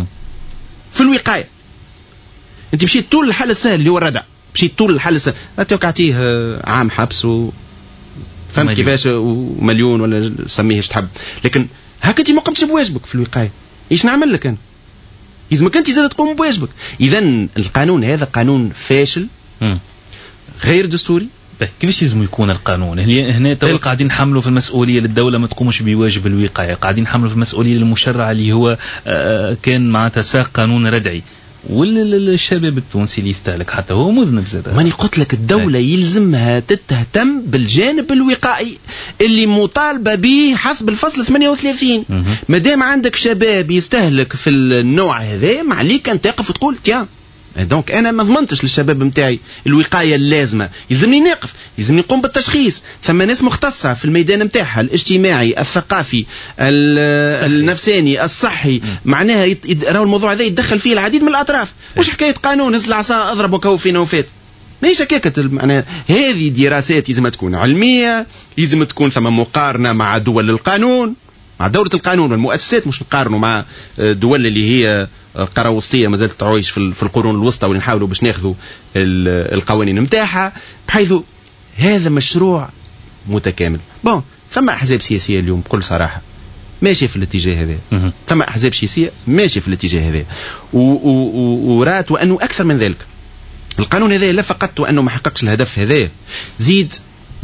في الوقاية أنت مشيت طول الحل السهل اللي هو الردع مشيت طول الحل السهل أتوقع عطيه عام حبس و فهمت كيفاش ومليون ولا سميه ايش تحب. لكن هكا أنت ما قمتش بواجبك في الوقاية. إيش نعمل لك أنا؟ إذا ما كنت زاد تقوم بواجبك. إذن القانون هذا قانون فاشل م. غير دستوري.
كيفاش لازم يكون القانون؟ هنا تو قاعدين نحملوا في المسؤولية للدولة ما تقومش بواجب الوقاية قاعدين نحملوا في المسؤولية للمشرع اللي هو كان معناتها ساق قانون ردعي والشباب التونسي اللي يستهلك حتى هو مذنب زاد.
ماني قلت لك الدولة يلزمها تتهتم بالجانب الوقائي اللي مطالبة به حسب الفصل ثمانية وثلاثين. ما دام عندك شباب يستهلك في النوع هذا ما عليك أن تقف وتقول تيا دونك أنا ما ضمنتش للشباب متاعي الوقاية اللازمة يلزمني نقف يلزمني نقوم بالتشخيص. ثم ناس مختصة في الميدان متاعها الاجتماعي الثقافي النفساني الصحي معناها راهو الموضوع هذا يتدخل فيه العديد من الأطراف. مش حكاية قانون هز العصا أضرب وكو فينا وفات ليش هكاكة معناها. هذه دراسات لازم تكون علمية لازم تكون ثم مقارنة مع دول القانون مع دولة القانون والمؤسسات مش نقارنوا مع دول اللي هي قارة وسطية ما زالت تعيش في القرون الوسطى ونحاولوا باش ناخذوا القوانين متاعها بحيث هذا مشروع متكامل. بون ثم أحزاب سياسية اليوم بكل صراحة ماشي في الاتجاه هذا. ثم أحزاب سياسية ماشي في الاتجاه هذا ورات وأنه أكثر من ذلك القانون هذا لا فقط وأنه ما حققش الهدف هذا زيد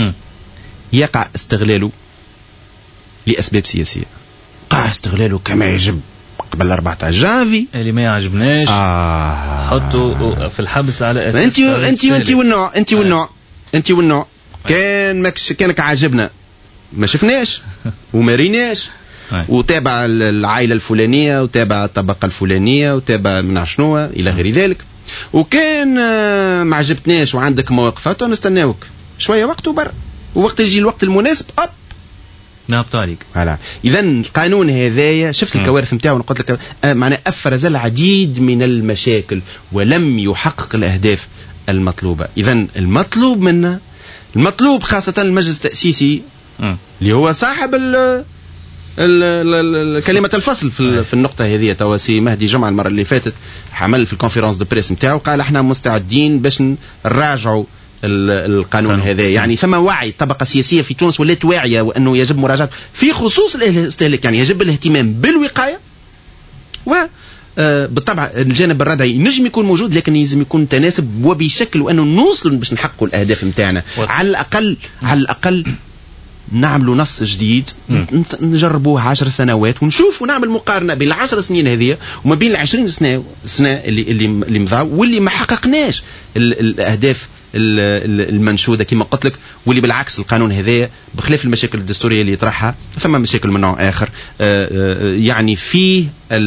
يقع استغلاله لأسباب سياسية. قاع استغلاله كما يجب قبل أربعة عشر جانفي
اللي ما يعجبناش
آه.
حطوا في الحبس على أساس
أنت أنت أنت والنوع أنت والنوع أنت والنوع كان ماكش كانك عاجبنا ما شفناش وما ريناش وتابع العائلة الفلانية وتابع الطبقة الفلانية وتابع من شنو إلى غير ذلك. وكان ما عجبتناش وعندك مواقفات نستناوك شوية وقت وبر، ووقت يجي الوقت المناسب أب
نهبط عليك.
هلا إذا القانون هذايا شفت الكوارث نتاعو، قلت لك معناه أفرز العديد من المشاكل ولم يحقق الأهداف المطلوبة. إذا المطلوب منا، المطلوب خاصة المجلس التأسيسي اللي هو صاحب ال ال ال كلمة الفصل في, في النقطة هذه. تواسي مهدي جمعة المرة اللي فاتت حمل في الكونفرنس دو بريس نتاعو قال احنا مستعدين باش نراجعوا القانون هذا. يعني ثم وعي الطبقة السياسية في تونس ولات واعية وأنه يجب مراجعة في خصوص الاستهلاك، يعني يجب الاهتمام بالوقاية. و بالطبع الجانب الردعي نجم يكون موجود لكن يلزم يكون تناسب وبشكل وأنه نوصل باش نحققوا الأهداف نتاعنا. على الأقل على الأقل نعملوا نص جديد نجربوه عشر سنوات ونشوف ونعمل مقارنة بين العشر سنين هذه وما بين العشرين سنة سنة اللي اللي اللي مضاو واللي ما حققناش الأهداف المنشودة كما قلت لك، واللي بالعكس القانون هذا بخلاف المشاكل الدستورية اللي يطرحها ثم مشاكل من نوع آخر. يعني فيه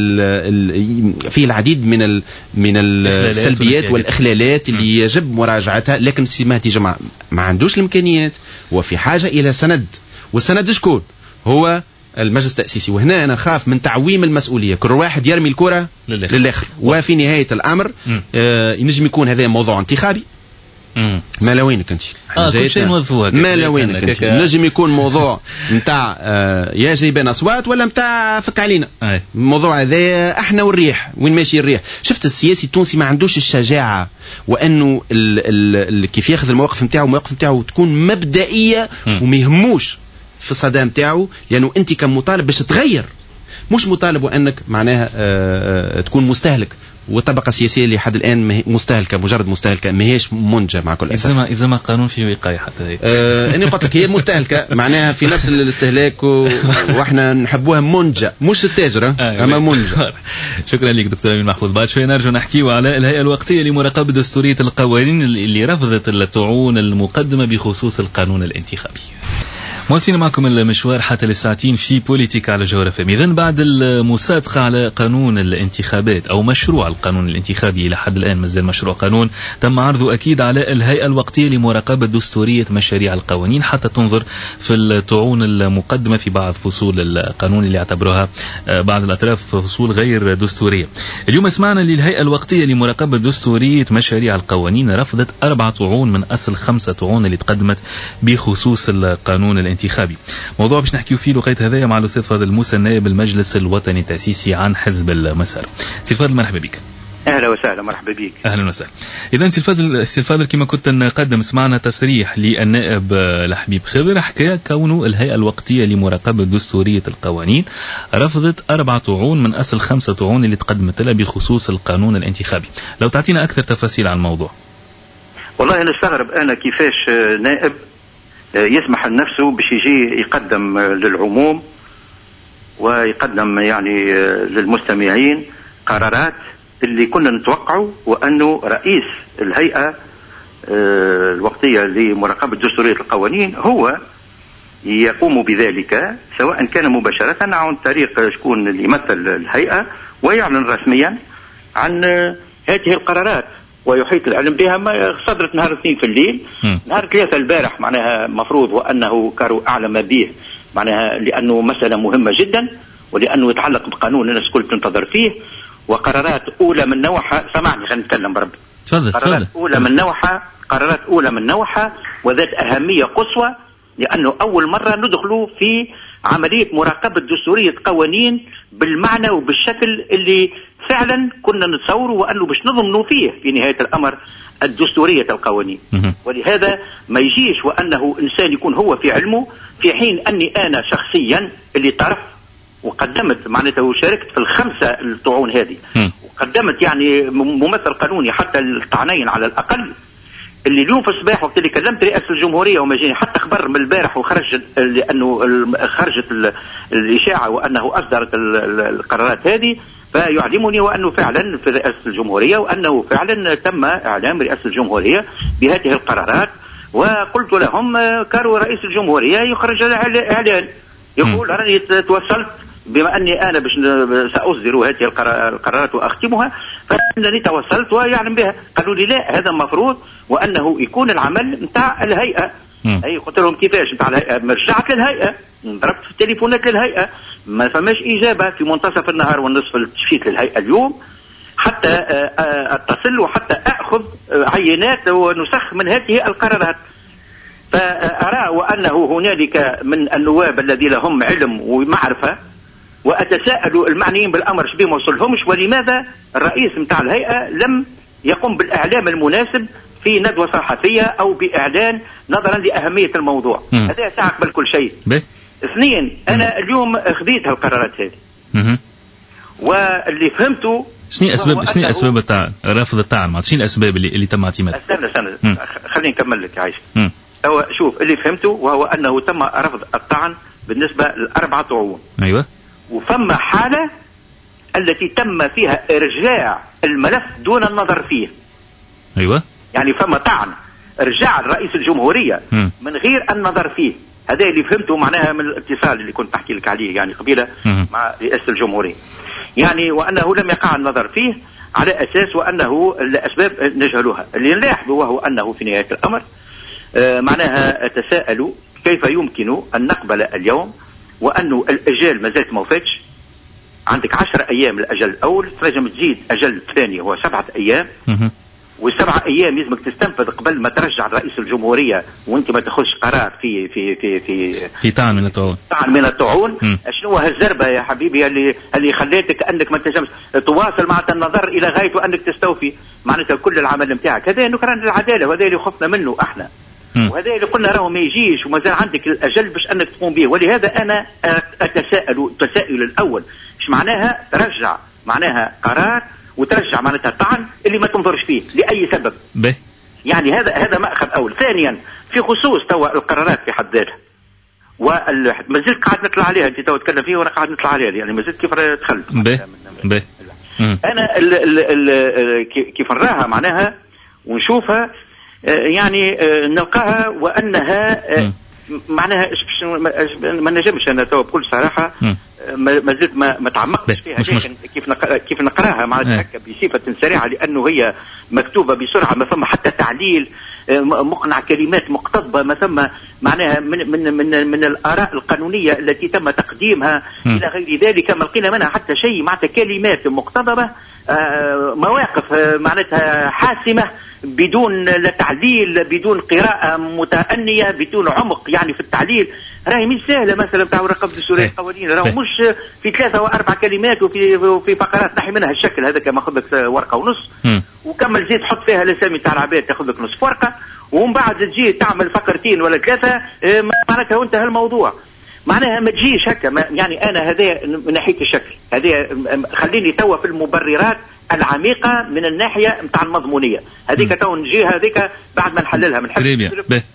فيه العديد من من السلبيات والإخلالات اللي يجب مراجعتها. لكن سي مهدي جمعة ما عندوش الإمكانيات وفي حاجة إلى سند، والسند شكون هو؟ المجلس التأسيسي. وهنا أنا خاف من تعويم المسؤولية، كل واحد يرمي الكرة للآخر. وفي نهاية الأمر آه ينجم يكون هذا موضوع انتخابي. ما لوينك انت
اه كل شيء نوظفوها
ما لوينك انت. نجم يكون موضوع نتاع آه يا جايبين اصوات ولا نتاع فك علينا. الموضوع هذا احنا والريح وين ماشي الريح. شفت السياسي التونسي ما عندوش الشجاعه وانه ال ال ال كيف ياخذ المواقف نتاعو المواقف نتاعو تكون مبدئيه وما يهموش في الصدام نتاعو، لانه انت كمطالب باش تغير مش مطالب وانك معناها آه آه تكون مستهلك. والطبقة السياسية اللي حد الآن مستهلكة، مجرد مستهلكة، ما هيش منجة مع كل أسف.
إذا ما إذا ما قانون في وقاية حتى هي.
آه أنا قلت لك هي مستهلكة معناها في نفس الاستهلاك و... وإحنا نحبوها منجة مش التاجرة أما منجة.
شكرا لك دكتور أمين محفوظ. بعد شوي نرجع نحكيه على الهيئة الوقتية لمراقبة دستورية القوانين اللي رفضت الطعون المقدمة بخصوص القانون الانتخابي. موصلين معكم المشوار حتى للساعتين في بوليتيك على جوهر اف ام. إذن بعد المصادقة على قانون الانتخابات أو مشروع القانون الانتخابي إلى حد الآن مازال مشروع قانون، تم عرضه أكيد على الهيئة الوقتية لمراقبة دستورية مشاريع القوانين حتى تنظر في الطعون المقدمة في بعض فصول القانون اللي اعتبروها بعض الأطراف فصول غير دستورية. اليوم سمعنا للهيئة الوقتية لمراقبة دستورية مشاريع القوانين رفضت أربع طعون من أصل خمسة طعون اللي تقدمت بخصوص القانون الانتخابي. موضوع باش نحكيو فيه لقيت هذايا مع الأستاذ فاضل موسى نائب المجلس الوطني التأسيسي عن حزب المسار. سي فاضل مرحبا بك.
اهلا وسهلا. مرحبا بك.
اهلا وسهلا. اذا سي فاضل سي فاضل كما كنت نقدم سمعنا تصريح للنائب لحبيب خضر حكى كونه الهيئة الوقتية لمراقبة دستورية القوانين رفضت أربع طعون من أصل خمسة طعون اللي تقدمت لها بخصوص القانون الانتخابي. لو تعطينا أكثر تفاصيل عن الموضوع.
والله أنا استغرب أنا كيفاش نائب يسمح لنفسه باش يجي يقدم للعموم ويقدم يعني للمستمعين قرارات اللي كنا نتوقعوا وأنه رئيس الهيئة الوقتية لمراقبة دستورية القوانين هو يقوم بذلك، سواء كان مباشرة عن طريق شكون اللي يمثل الهيئة ويعلن رسميا عن هذه القرارات ويحيط العلم بها. صدرت نهار اثنين في الليل. م. نهار ثلاثة البارح معناها مفروض وأنه كانوا أعلم به معناها لأنه مسألة مهمة جدا ولأنه يتعلق بقانون الناس كل تنتظر فيه وقرارات أولى من نوعها. سمعني خلينا نتكلم بربي.
تفضل.
قرارات أولى من نوعها قرارات أولى من نوعها وذات أهمية قصوى لأنه أول مرة ندخلوا في عملية مراقبة دستورية قوانين بالمعنى وبالشكل اللي فعلا كنا نتصوره وأنه باش نضمنوا فيه في نهاية الأمر الدستورية القوانين. ولهذا ما يجيش وأنه إنسان يكون هو في علمه في حين أني أنا شخصيا اللي طرف وقدمت معناته وشاركت في الخمسة الطعون هذه وقدمت يعني ممثل قانوني حتى الطعنين على الأقل اللي اليوم في الصباح وقت اللي كلمت رئاسة الجمهورية وما جاني حتى خبر من البارح وخرج لأنه خرجت الإشاعة وأنه أصدرت القرارات هذه فيعلمني وأنه فعلا في رئاسة الجمهورية وأنه فعلا تم إعلام رئاسة الجمهورية بهذه القرارات. وقلت لهم كانوا رئيس الجمهورية يخرج الإعلان يقول أنا توصلت بما أني أنا باش سأصدر هذه القرارات وأختمها، فأنني توصلت ويعلم بها. قالوا لي لا، هذا المفروض وأنه يكون العمل متاع الهيئة. أي قلت لهم كيفاش متاع الهيئة؟ رجعت للهيئة، ضربت في التليفونات للهيئة، ما فماش إجابة. في منتصف النهار والنصف التشفيت للهيئة اليوم حتى أتصل وحتى أخذ عينات ونسخ من هذه القرارات. فأرى وأنه هنالك من النواب الذين لهم علم ومعرفة، وأتساءل المعنيين بالأمر شبيه ما وصلهمش، ولماذا الرئيس متاع الهيئة لم يقوم بالإعلام المناسب في ندوة صحفية أو بإعلان نظرا لأهمية الموضوع. م. هذا ساعة بل كل شيء. ب. اثنين، أنا م. اليوم خذيت هالقرارات هذه، م. واللي فهمته
شنو أسباب شنو أسباب الطعن رفض الطعن؟ شنو الأسباب اللي اللي تم اعتمادها؟
استنى استنى خليني نكمل لك يا عايش. هو شوف اللي فهمته وهو أنه تم رفض الطعن بالنسبة للأربعة طعون.
أيوة.
وفما حالة التي تم فيها إرجاع الملف دون النظر فيه.
أيوة.
يعني فما طعن إرجاع رئيس الجمهورية م. من غير النظر فيه. هذا اللي فهمته معناها من الاتصال اللي كنت بحكي لك عليه يعني قبيلة م. مع رئاسة الجمهورية. يعني وأنه لم يقع النظر فيه على أساس وأنه الأسباب نجهلها. اللي نلاحظه وهو أنه في نهاية الأمر آه معناها أتساءل كيف يمكن أن نقبل اليوم وأنه الأجال ما زالت ما وفتش. عندك عشر أيام الأجل الأول، تنجم تزيد أجل ثاني هو سبعة أيام، والسبعة أيام لازمك تستنفذ قبل ما ترجع رئيس الجمهورية وأنت ما تاخذش قرار في في في في
في طعن من الطعون.
طعن من الطعون. شنو هالزربة يا حبيبي اللي اللي خليتك أنك ما تنجمش تواصل مع النظر إلى غاية وأنك تستوفي معناتها كل العمل نتاعك. هذا نكران للعدالة وهذا اللي خفنا منه احنا. وهذا اللي قلنا راهو ما يجيش وما زال عندك الأجل باش أنك تقوم به. ولهذا أنا أتساءل التساؤل الأول ايش معناها ترجع معناها قرار وترجع معناتها طعن اللي ما تنظرش فيه لأي سبب.
به.
يعني هذا هذا مأخذ أول. ثانيا في خصوص توا القرارات في حد ذاتها وما زلت قاعد نطلع عليها، أنت توا تتكلم فيها وأنا قاعد نطلع عليها يعني ما زلت كيف دخلت.
به. به.
أنا ال ال ال كيف نراها معناها ونشوفها يعني نلقاها وأنها معناها ما نجمش أنا توا بكل صراحة ما زلت ما ما تعمقتش فيها، لكن كيف نقرأ كيف نقراها معناتها هكا بصفة سريعة لأنه هي مكتوبة بسرعة، ما ثم حتى تعليل مقنع كلمات مقتضبة، ما ثم معناها من من من من الآراء القانونية التي تم تقديمها م. إلى غير ذلك ما لقينا منها حتى شيء معناتها كلمات مقتضبة، مواقف معناتها حاسمة بدون لا تعليل، بدون قراءة متأنية، بدون عمق يعني في التعليل. راهي مش سهلة مثلا بتاع رقابة السورية القوانين، راهو مش في ثلاثة وأربع كلمات وفي في فقرات نحي منها الشكل هذا كما أخذ لك ورقة ونص وكمل زيد حط فيها الأسامي تاع العباد تاخذ لك نصف ورقة ومن بعد تجي تعمل فقرتين ولا ثلاثة معناتها وانتهى الموضوع. معناها ما تجيش هكا يعني أنا هذا من ناحية الشكل هذا خليني توا في المبررات العميقة من الناحية متاع المضمونية هذيك تو نجيها هذيك بعد ما نحللها من
حد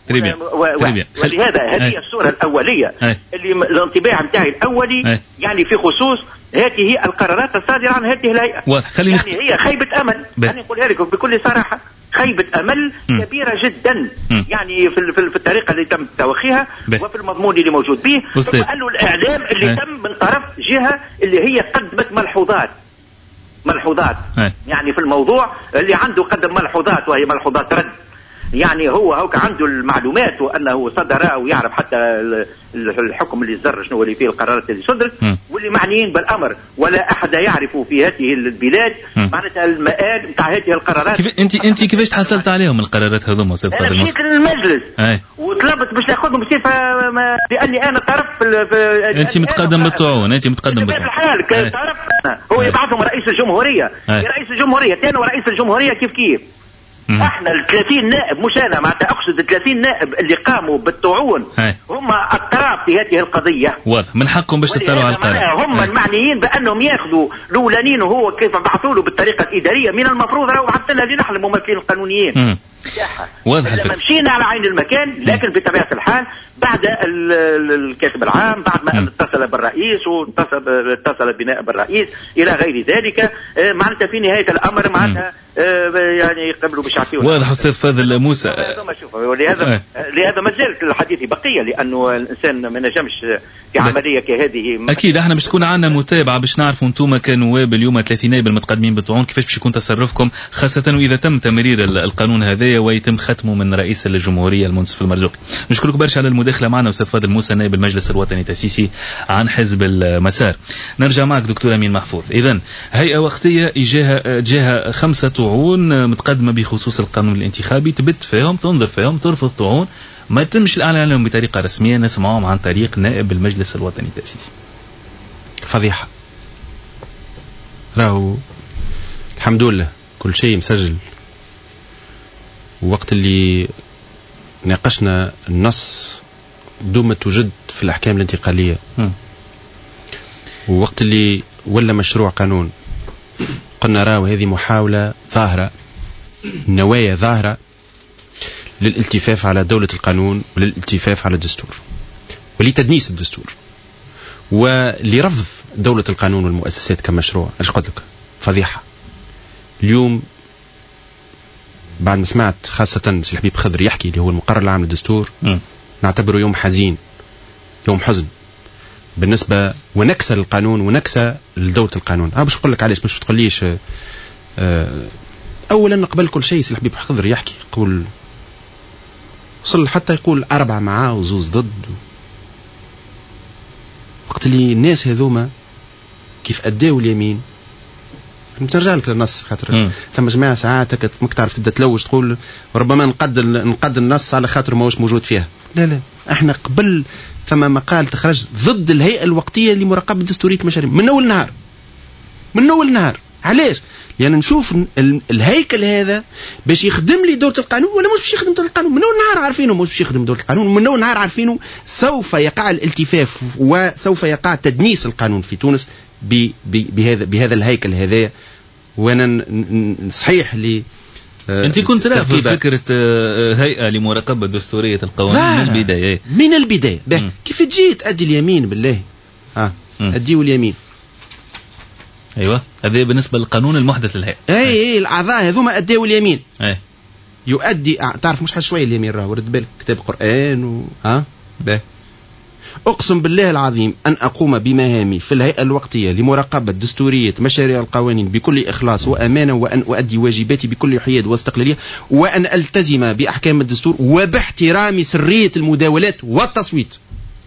ولهذا هذه الصورة الأولية أي. اللي الانطباع متاعي الأولي أي. يعني في خصوص هذه القرارات الصادرة عن هذه الهيئة يعني نخ... هي خيبة أمل أنا أقولها لكم بكل صراحة، خيبة أمل م. كبيرة جدا م. يعني في, في, في الطريقة اللي تم توخيها وفي المضمون اللي موجود به وأنه الإعلام اللي أي. تم من طرف جهة اللي هي قدمت ملحوظات ملحوظات هي. يعني في الموضوع اللي عنده قدم ملحوظات وهي ملحوظات رد يعني هو هوك عنده المعلومات وأنه صدر ويعرف حتى الحكم اللي صدر شنو اللي فيه القرارات اللي صدرت واللي معنيين بالأمر ولا أحد يعرف في هذه البلاد معناتها المآل بتاع هذه القرارات.
كيف انت انت كيفاش تحصلت عليهم القرارات هذوما استاذ
فاضل؟ انا مشيت للمجلس وطلبت باش ناخذهم بصفه لاني انا طرف في
انت متقدم بالطعون انت متقدم
بالطعون الحال طرف هو يبعثهم رئيس الجمهوريه رئيس الجمهوريه ثاني ورئيس الجمهوريه كيف كيف مم. احنا ال ثلاثين نائب مش انا معناتها اقصد ال ثلاثين نائب اللي قاموا بالطعون هم اطراف في هذه القضيه
واضح من حقهم باش يطلعوا على القرار
هم هاي. المعنيين بانهم ياخذوا الاولانيين وهو كيف بعثوا له بالطريقه الاداريه من المفروض راهو بعث لنا لنحن الممثلين القانونيين
واضح.
لما مشينا على عين المكان، لكن بطبيعه الحال بعد الكاتب العام، بعد ما اتصل بالرئيس واتصل اتصل بنائب بالرئيس الى غير ذلك، معناتها في نهايه الامر معناتها يعني قبلوا باش يعطيونا.
واضح استاذ فاضل موسى.
لهذا لهذا ما زالت الحديث بقيه، لانه الانسان ما نجمش في عمليه كهذه.
اكيد احنا باش تكون عندنا متابعه باش نعرفوا انتم كنواب اليوم ثلاثين نائب المتقدمين بالطعون كيفاش باش يكون تصرفكم، خاصه واذا تم تمرير القانون هذايا ويتم ختمه من رئيس الجمهوريه المنصف المرزوقي. نشكرك برشا على المداخله معنا استاذ فاضل موسى نائب المجلس الوطني التاسيسي عن حزب المسار. نرجع معك دكتور امين محفوظ. اذا هيئه وقتيه اجاها جاها خمسه طعون متقدمه بخصوص القانون الانتخابي، تبت فيهم، تنظر فيهم، ترفض طعون، ما يتمش الاعلان عنهم بطريقه رسميه، نسمعهم عن طريق نائب المجلس الوطني التاسيسي.
فضيحه. راهو الحمد لله كل شيء مسجل، ووقت اللي ناقشنا النص بدون ما توجد في الأحكام الانتقالية، م. ووقت اللي ولا مشروع قانون قلنا راو هذه محاولة ظاهرة، نوايا ظاهرة للالتفاف على دولة القانون وللالتفاف على الدستور ولتدنيس الدستور ولرفض دولة القانون والمؤسسات كمشروع. ايش قلت لك؟ فضيحة. اليوم بعد ما سمعت خاصة سي الحبيب خضر يحكي اللي هو المقرر العام للدستور، م. نعتبره يوم حزين، يوم حزن بالنسبة ونكسة للقانون ونكسة لدولة القانون. أنا باش نقول لك علاش، مش تقوليش أه أولا قبل كل شيء سي الحبيب خضر يحكي يقول وصل حتى يقول أربعة معاه وزوز ضد، وقت اللي الناس هذوما كيف أداوا اليمين. نترجع لك للنص خاطر ثم جماعة ساعات مك تعرف تبدا تلوج تقول ربما نقد نقد النص على خاطر ماهوش موجود فيها. لا لا احنا قبل ثم مقال تخرج ضد الهيئة الوقتية لمراقبة دستورية المشاريع من أول نهار، من أول نهار. علاش؟ لأن يعني نشوف الهيكل هذا باش يخدم لي دولة القانون ولا مش باش يخدم دولة القانون. من أول نهار عارفينه مش باش يخدم دولة القانون، من أول نهار عارفينه سوف يقع الالتفاف وسوف يقع تدنيس القانون في تونس بهذا بهذا الهيكل هذا. وانا صحيح لي
انت كنت رافض فكره هيئه لمراقبه دستوريه القوانين من البدايه.
من البدايه كيف تجي تأدي اليمين بالله؟ اه اديوا اليمين.
ايوه هذا بالنسبه للقانون المحدث للهيئه.
اي اي الاعضاء هذوما ادوا اليمين.
اي
يؤدي تعرف مش شويه اليمين راه ورد بالك كتاب قران و ها به. أقسم بالله العظيم أن أقوم بمهامي في الهيئة الوقتية لمراقبة دستورية مشاريع القوانين بكل إخلاص وأمانة، وأن أؤدي واجباتي بكل حياد واستقلالية، وأن ألتزم بأحكام الدستور وباحترام سرية المداولات والتصويت.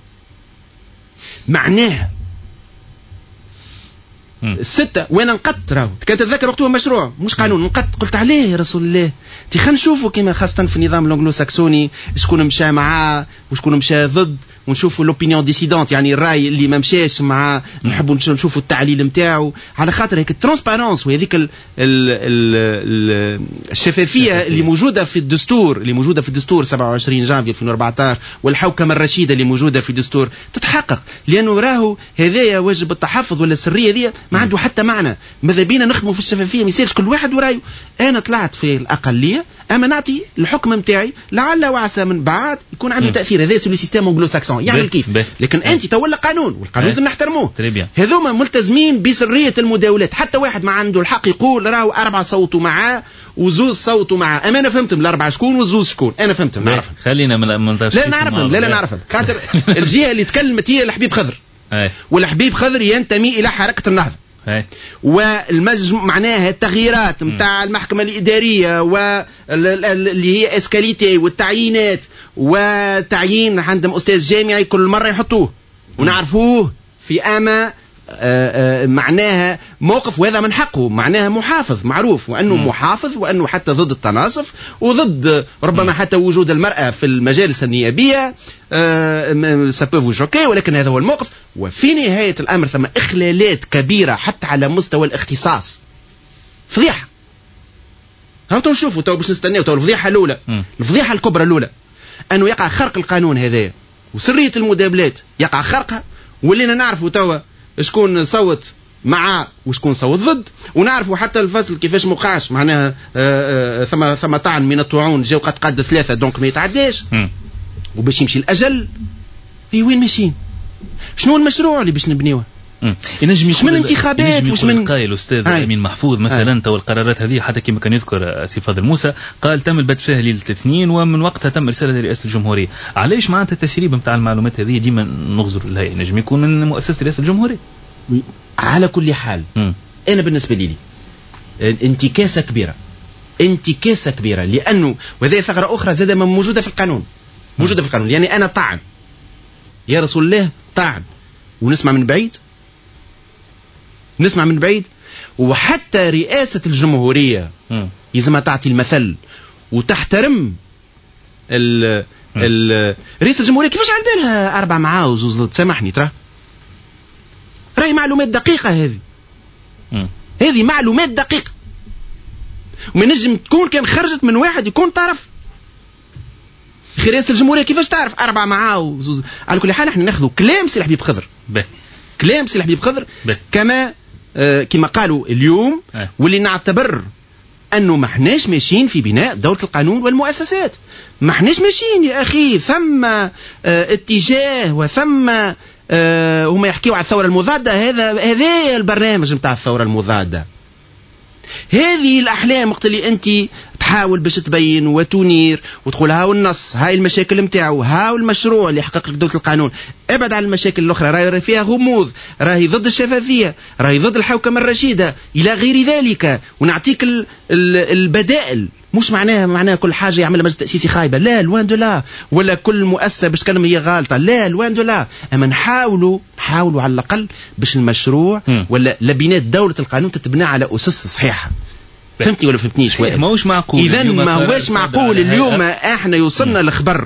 معناها الستة وين انقدت راهو كانت تتذكر وقتها مشروع مش قانون، انقدت قلت عليه يا رسول الله تي خلينا نشوفوا كما خاصة في النظام الانجلو ساكسوني شكون مشى معاه وشكون مشى ضد، ونشوفوا لوبينيون ديسيدونت يعني الراي اللي ما مشاش مع نحبوا نشوفوا التعليل نتاعو، على خاطر هيك الترانسبارونس وهذيك ال ال ال الشفافيه اللي موجوده في الدستور اللي موجوده في الدستور سبعة وعشرين جانفي ألفين وأربعطاش والحوكمه الرشيده اللي موجوده في الدستور تتحقق، لانه راهو هذايا واجب التحفظ ولا السريه ذي ما عنده حتى معنى. ماذا بينا نخدموا في الشفافيه ما يصيرش كل واحد ورايه. انا طلعت في الاقليه اما نعطي الحكم نتاعي لعل وعسى من بعد يكون عنده تاثير. هذا سو سيستم انجلو ساكسون يعني كيف بي. لكن انت تولى قانون والقانون لازم نحترموه. هذوما ملتزمين بسريه المداولات، حتى واحد ما عنده الحق يقول راهو اربعه صوتوا معاه وزوز صوتوا معاه. اما انا فهمتهم الاربعه شكون والزوز شكون، انا فهمتهم نعرفهم.
خلينا من
لا نعرفهم لا لا نعرفهم خاطر الجهه اللي تكلمت هي الحبيب خضر والحبيب خضر ينتمي الى حركه النهضه والمجموع معناها التغييرات نتاع المحكمة الإدارية واللي هي اسكاليتي والتعيينات وتعيين عندهم أستاذ جامعي كل مرة يحطوه ونعرفوه في أما آآ آآ معناها موقف وهذا من حقه، معناها محافظ معروف وأنه م. محافظ وأنه حتى ضد التناصف وضد ربما م. حتى وجود المرأة في المجالس النيابية سابوفو شوكي، ولكن هذا هو الموقف. وفي نهاية الأمر ثم إخلالات كبيرة حتى على مستوى الاختصاص. فضيحة. هاو نشوفوا تو باش نستناو تو الفضيحة الأولى م. الفضيحة الكبرى الأولى أنه يقع خرق القانون هذا وسرية المدابلات يقع خرقها، ولينا نعرفوا توا شكون صوت مع وشكون صوت ضد، ونعرفوا حتى الفصل كيفاش مقاش معناها آآ آآ ثم ثم طعن من الطاعون جاو قد قد ثلاثه دونك ما يتعداش وباش يمشي الاجل. في وين ماشيين؟ شنو المشروع اللي باش نبنيوه؟
ينجم
مش من انتخابات
مش من قايل الاستاذ امين محفوظ مثلا تو القرارات هذه حتى كما كان يذكر سي فاضل موسى قال تم البت فيها ليله الاثنين ومن وقتها تم رساله لرئاسه الجمهوريه. علاش معناتها التسريب نتاع المعلومات هذه ديما نغزر الهيئه؟ نجم يكون من مؤسسه رئاسه الجمهوريه.
على كل حال م. انا بالنسبه لي انتكاسه كبيره انتكاسه كبيره لانه وهذه ثغره اخرى زاد موجوده في القانون موجوده في القانون. يعني انا طعن يا رسول الله طعن ونسمع من بعيد نسمع من بعيد وحتى رئاسة الجمهورية يلزمها تعطي المثل وتحترم ال ال رئيس الجمهورية. كيفاش على بالها أربع معاوز وزلط؟ سامحني ترى راهي معلومات دقيقة هذه هذه معلومات دقيقة وما نجم تكون كان خرجت من واحد يكون تعرف. خير رئاسة الجمهورية كيفاش تعرف أربع معاوز؟ على كل حال احنا ناخذوا كلام سي الحبيب خضر كلام سي الحبيب خضر كما آه كما قالوا اليوم أه. واللي نعتبر أنه ما احناش ماشيين في بناء دولة القانون والمؤسسات. ما احناش ماشيين يا أخي. ثم آه اتجاه وثم آه هم يحكيوا على الثورة المضادة. هذا هذا البرنامج متاع الثورة المضادة. هذه الأحلام وقت اللي أنت تحاول باش تبين وتنير وتقول هاو النص هاي المشاكل متاعو هاو المشروع اللي يحقق لك دولة القانون. ابعد عن المشاكل الأخرى راهي فيها غموض راهي ضد الشفافية راهي ضد الحوكمة الرشيدة إلى غير ذلك ونعطيك ال ال البدائل. مش معناها معناها كل حاجة يعملها مجلس تأسيسي خايبة لا لوان دو لا ولا كل مؤسسة باش تكلم هي غالطة لا لوان دو لا. أما نحاولوا نحاولوا على الأقل باش المشروع م. ولا لبنات دولة القانون تتبنى على أسس صحيحة. فهمتني ولا فهمتنيش؟
ما هوش معقول.
إذا ما هوش معقول اليوم احنا يوصلنا الخبر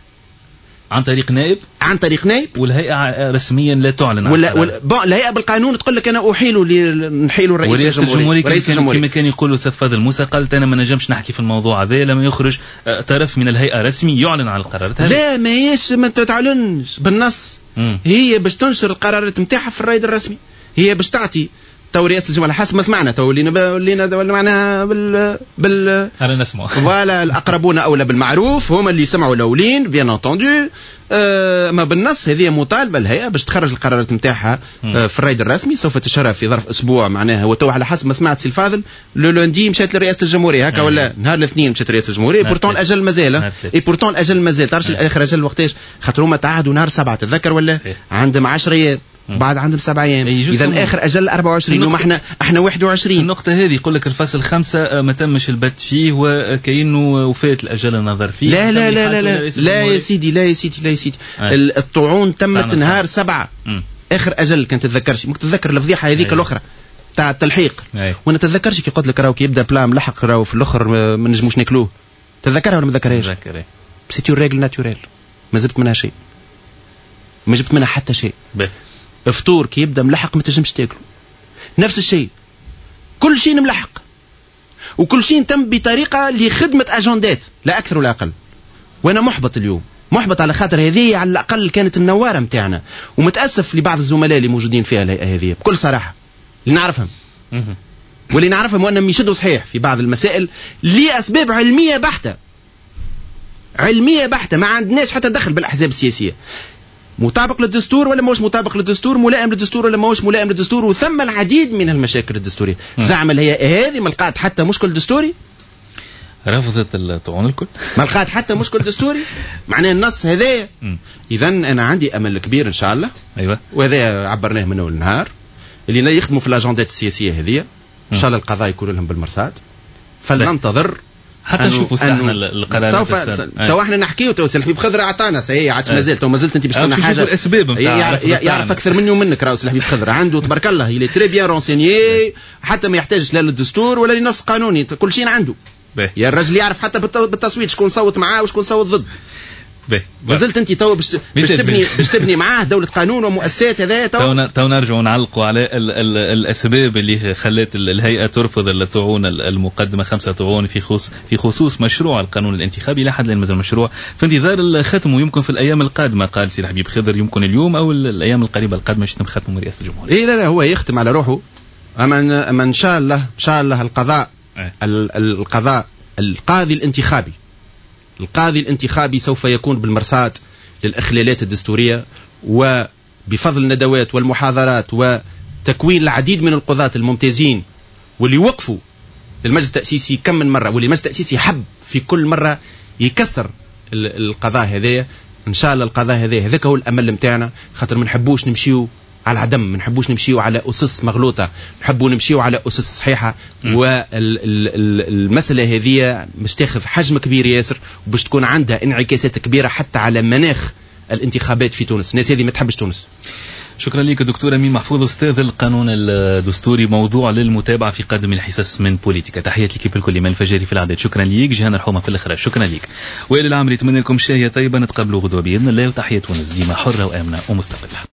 عن طريق نائب
عن طريق نائب
والهيئة رسميا لا تعلن
ولا, ولا الهيئة بالقانون تقول لك أنا أحيله نحيله رئيس
ورئيس الجمهورية. ورئيس الجمهورية كما كان يقولوا سيد فاضل موسى قالت أنا ما نجمش نحكي في الموضوع هذا لما يخرج طرف من الهيئة رسمي يعلن عن القرارات هذه.
لا ما هيش ما تعلنش بالنص. م. هي باش تنشر القرارات نتاعها في الرائد الرسمي. هي باش تعطي تو رئاسة الجمهورية حسب ما سمعنا تو ولينا ولينا معناها بال بال
أنا نسمع
ولا الأقربون أولى بالمعروف هم اللي سمعوا الأولين بيان انتوندو. آه ما بالنص هذه مطالبة الهيئة باش تخرج القرارات نتاعها آه في الرائد الرسمي سوف تشهرها في ظرف أسبوع معناها. وتو على حسب ما سمعت سي الفاضل لو لوندي مشات لرئاسة الجمهورية هكا ولا نهار الاثنين مشات لرئاسة الجمهورية. بورتون الأجل مازال اي بورتون الأجل مازال تعرفش آخر أجل وقتاش خاطر هما تعهدوا نهار سبعة تتذكر ولا عندهم عشرة أيام بعد عندهم سبع أيام. إذا آخر أجل أربعة وعشرين وما إحنا إحنا واحد وعشرين.
النقطة هذه يقول لك الفصل خمسة ما تمش البت فيه وكأنه وفات الأجل النظر فيه.
لا لا لا لا لا, لا يا سيدي لا يا سيدي لا يا سيدي آه. الطعون تمت نهار سبعة م. آخر أجل كنت تتذكرش ممكن تتذكر الفضيحة هذيك الأخرى تاع التلحيق
أي.
وأنا تتذكرش كي قلت لك راهو كي يبدأ بلا ملحق راهو في الآخر ما نجموش ناكلوه. تتذكرها ولا ما تذكرهاش؟
تذكرها.
سيتي ريغل ناتوريل ما جبت منها شيء ما جبت منها حتى شيء.
به.
فطور كي يبدا ملحق ما تنجمش تاكله. نفس الشيء كل شيء ملحق وكل شيء تم بطريقه لخدمه اجندات لا اكثر ولا اقل. وانا محبط اليوم محبط على خاطر هذه على الاقل كانت النواره نتاعنا ومتاسف لبعض الزملاء اللي موجودين فيها الهيئه هذه بكل صراحه اللي نعرفهم واللي نعرفهم وانهم يشدوا صحيح في بعض المسائل لاسباب علميه بحته علميه بحته ما عندناش حتى دخل بالاحزاب السياسيه. مطابق للدستور ولا ماهوش مطابق للدستور ملائم للدستور ولا ماهوش ملائم للدستور وثم العديد من المشاكل الدستورية. زعم الهيئة هذه ما لقات حتى مشكل دستوري
رفضت الطعون الكل
ما لقات حتى مشكل دستوري معناه النص هذا. إذا أنا عندي أمل كبير إن شاء الله.
أيوة.
وهذا عبرناه منه النهار اللي يخدموا في الأجندات السياسية هذه إن شاء الله القضاء يكون لهم بالمرصاد فلننتظر
حتى نشوفوا استحنا القرارات
سوف تو احنا نحكيو تو سي الحبيب خضر اعطانا سي عاد مازال تو مازلت انت باش تستنى حاجه
الاسباب
يعرف اكثر مني ومنك راهو سي الحبيب خضر عنده تبارك الله يلي تري بيان رونسيني حتى ما يحتاجش لا للدستور ولا لنص قانوني كل شيء عنده. يا الرجل يعرف حتى بالتصويت شكون صوت معاه وشكون صوت ضد. مازلت انت تو باش تبني باش تبني معاه دوله قانون ومؤسسات هذا
تو تو نرجعوا نعلقوا على ال ال الاسباب اللي خلت الهيئه ترفض الطعون المقدمه خمسه طعون في خصوص في خصوص مشروع القانون الانتخابي. لا حد لين مازال مشروع في انتظار الختم، ويمكن في الايام القادمه قال سي حبيب خضر، يمكن اليوم او الايام القريبه القادمه يتم ختمه من رئاسه الجمهوريه.
اي لا لا هو يختم على روحه. اما اما ان شاء الله ان شاء الله القضاء اه. القضاء القاضي الانتخابي القاضي الانتخابي سوف يكون بالمرصاد للإخلالات الدستورية، وبفضل الندوات والمحاضرات وتكوين العديد من القضاة الممتازين واللي وقفوا للمجلس التأسيسي كم من مرة، واللي المجلس التأسيسي حب في كل مرة يكسر القضاء هذايا. إن شاء الله القضاء هذايا هذاك هو الأمل متاعنا، خاطر ما نحبوش نمشيو على عدم، ما نحبوش نمشيو على أسس مغلوطة، نحبوا نمشيو على أسس صحيحة. والمسألة هذه مش تاخذ حجم كبير ياسر، وباش تكون عندها انعكاسات كبيرة حتى على مناخ الانتخابات في تونس. الناس هذه ما تحبش تونس.
شكرا لك دكتور أمين محفوظ، أستاذ القانون الدستوري، موضوع للمتابعة في قادم الحصص من بوليتيكا. تحياتي لك بالكل من الفجر في العدد. شكرا ليك جهان الحومة في الإخراج. شكرا لك وإلى العام، نتمنى لكم شاهية طيبة، نتقابلوا غدوة بإذن الله، وتحية تونس ديما حرة وآمنة ومستقلة.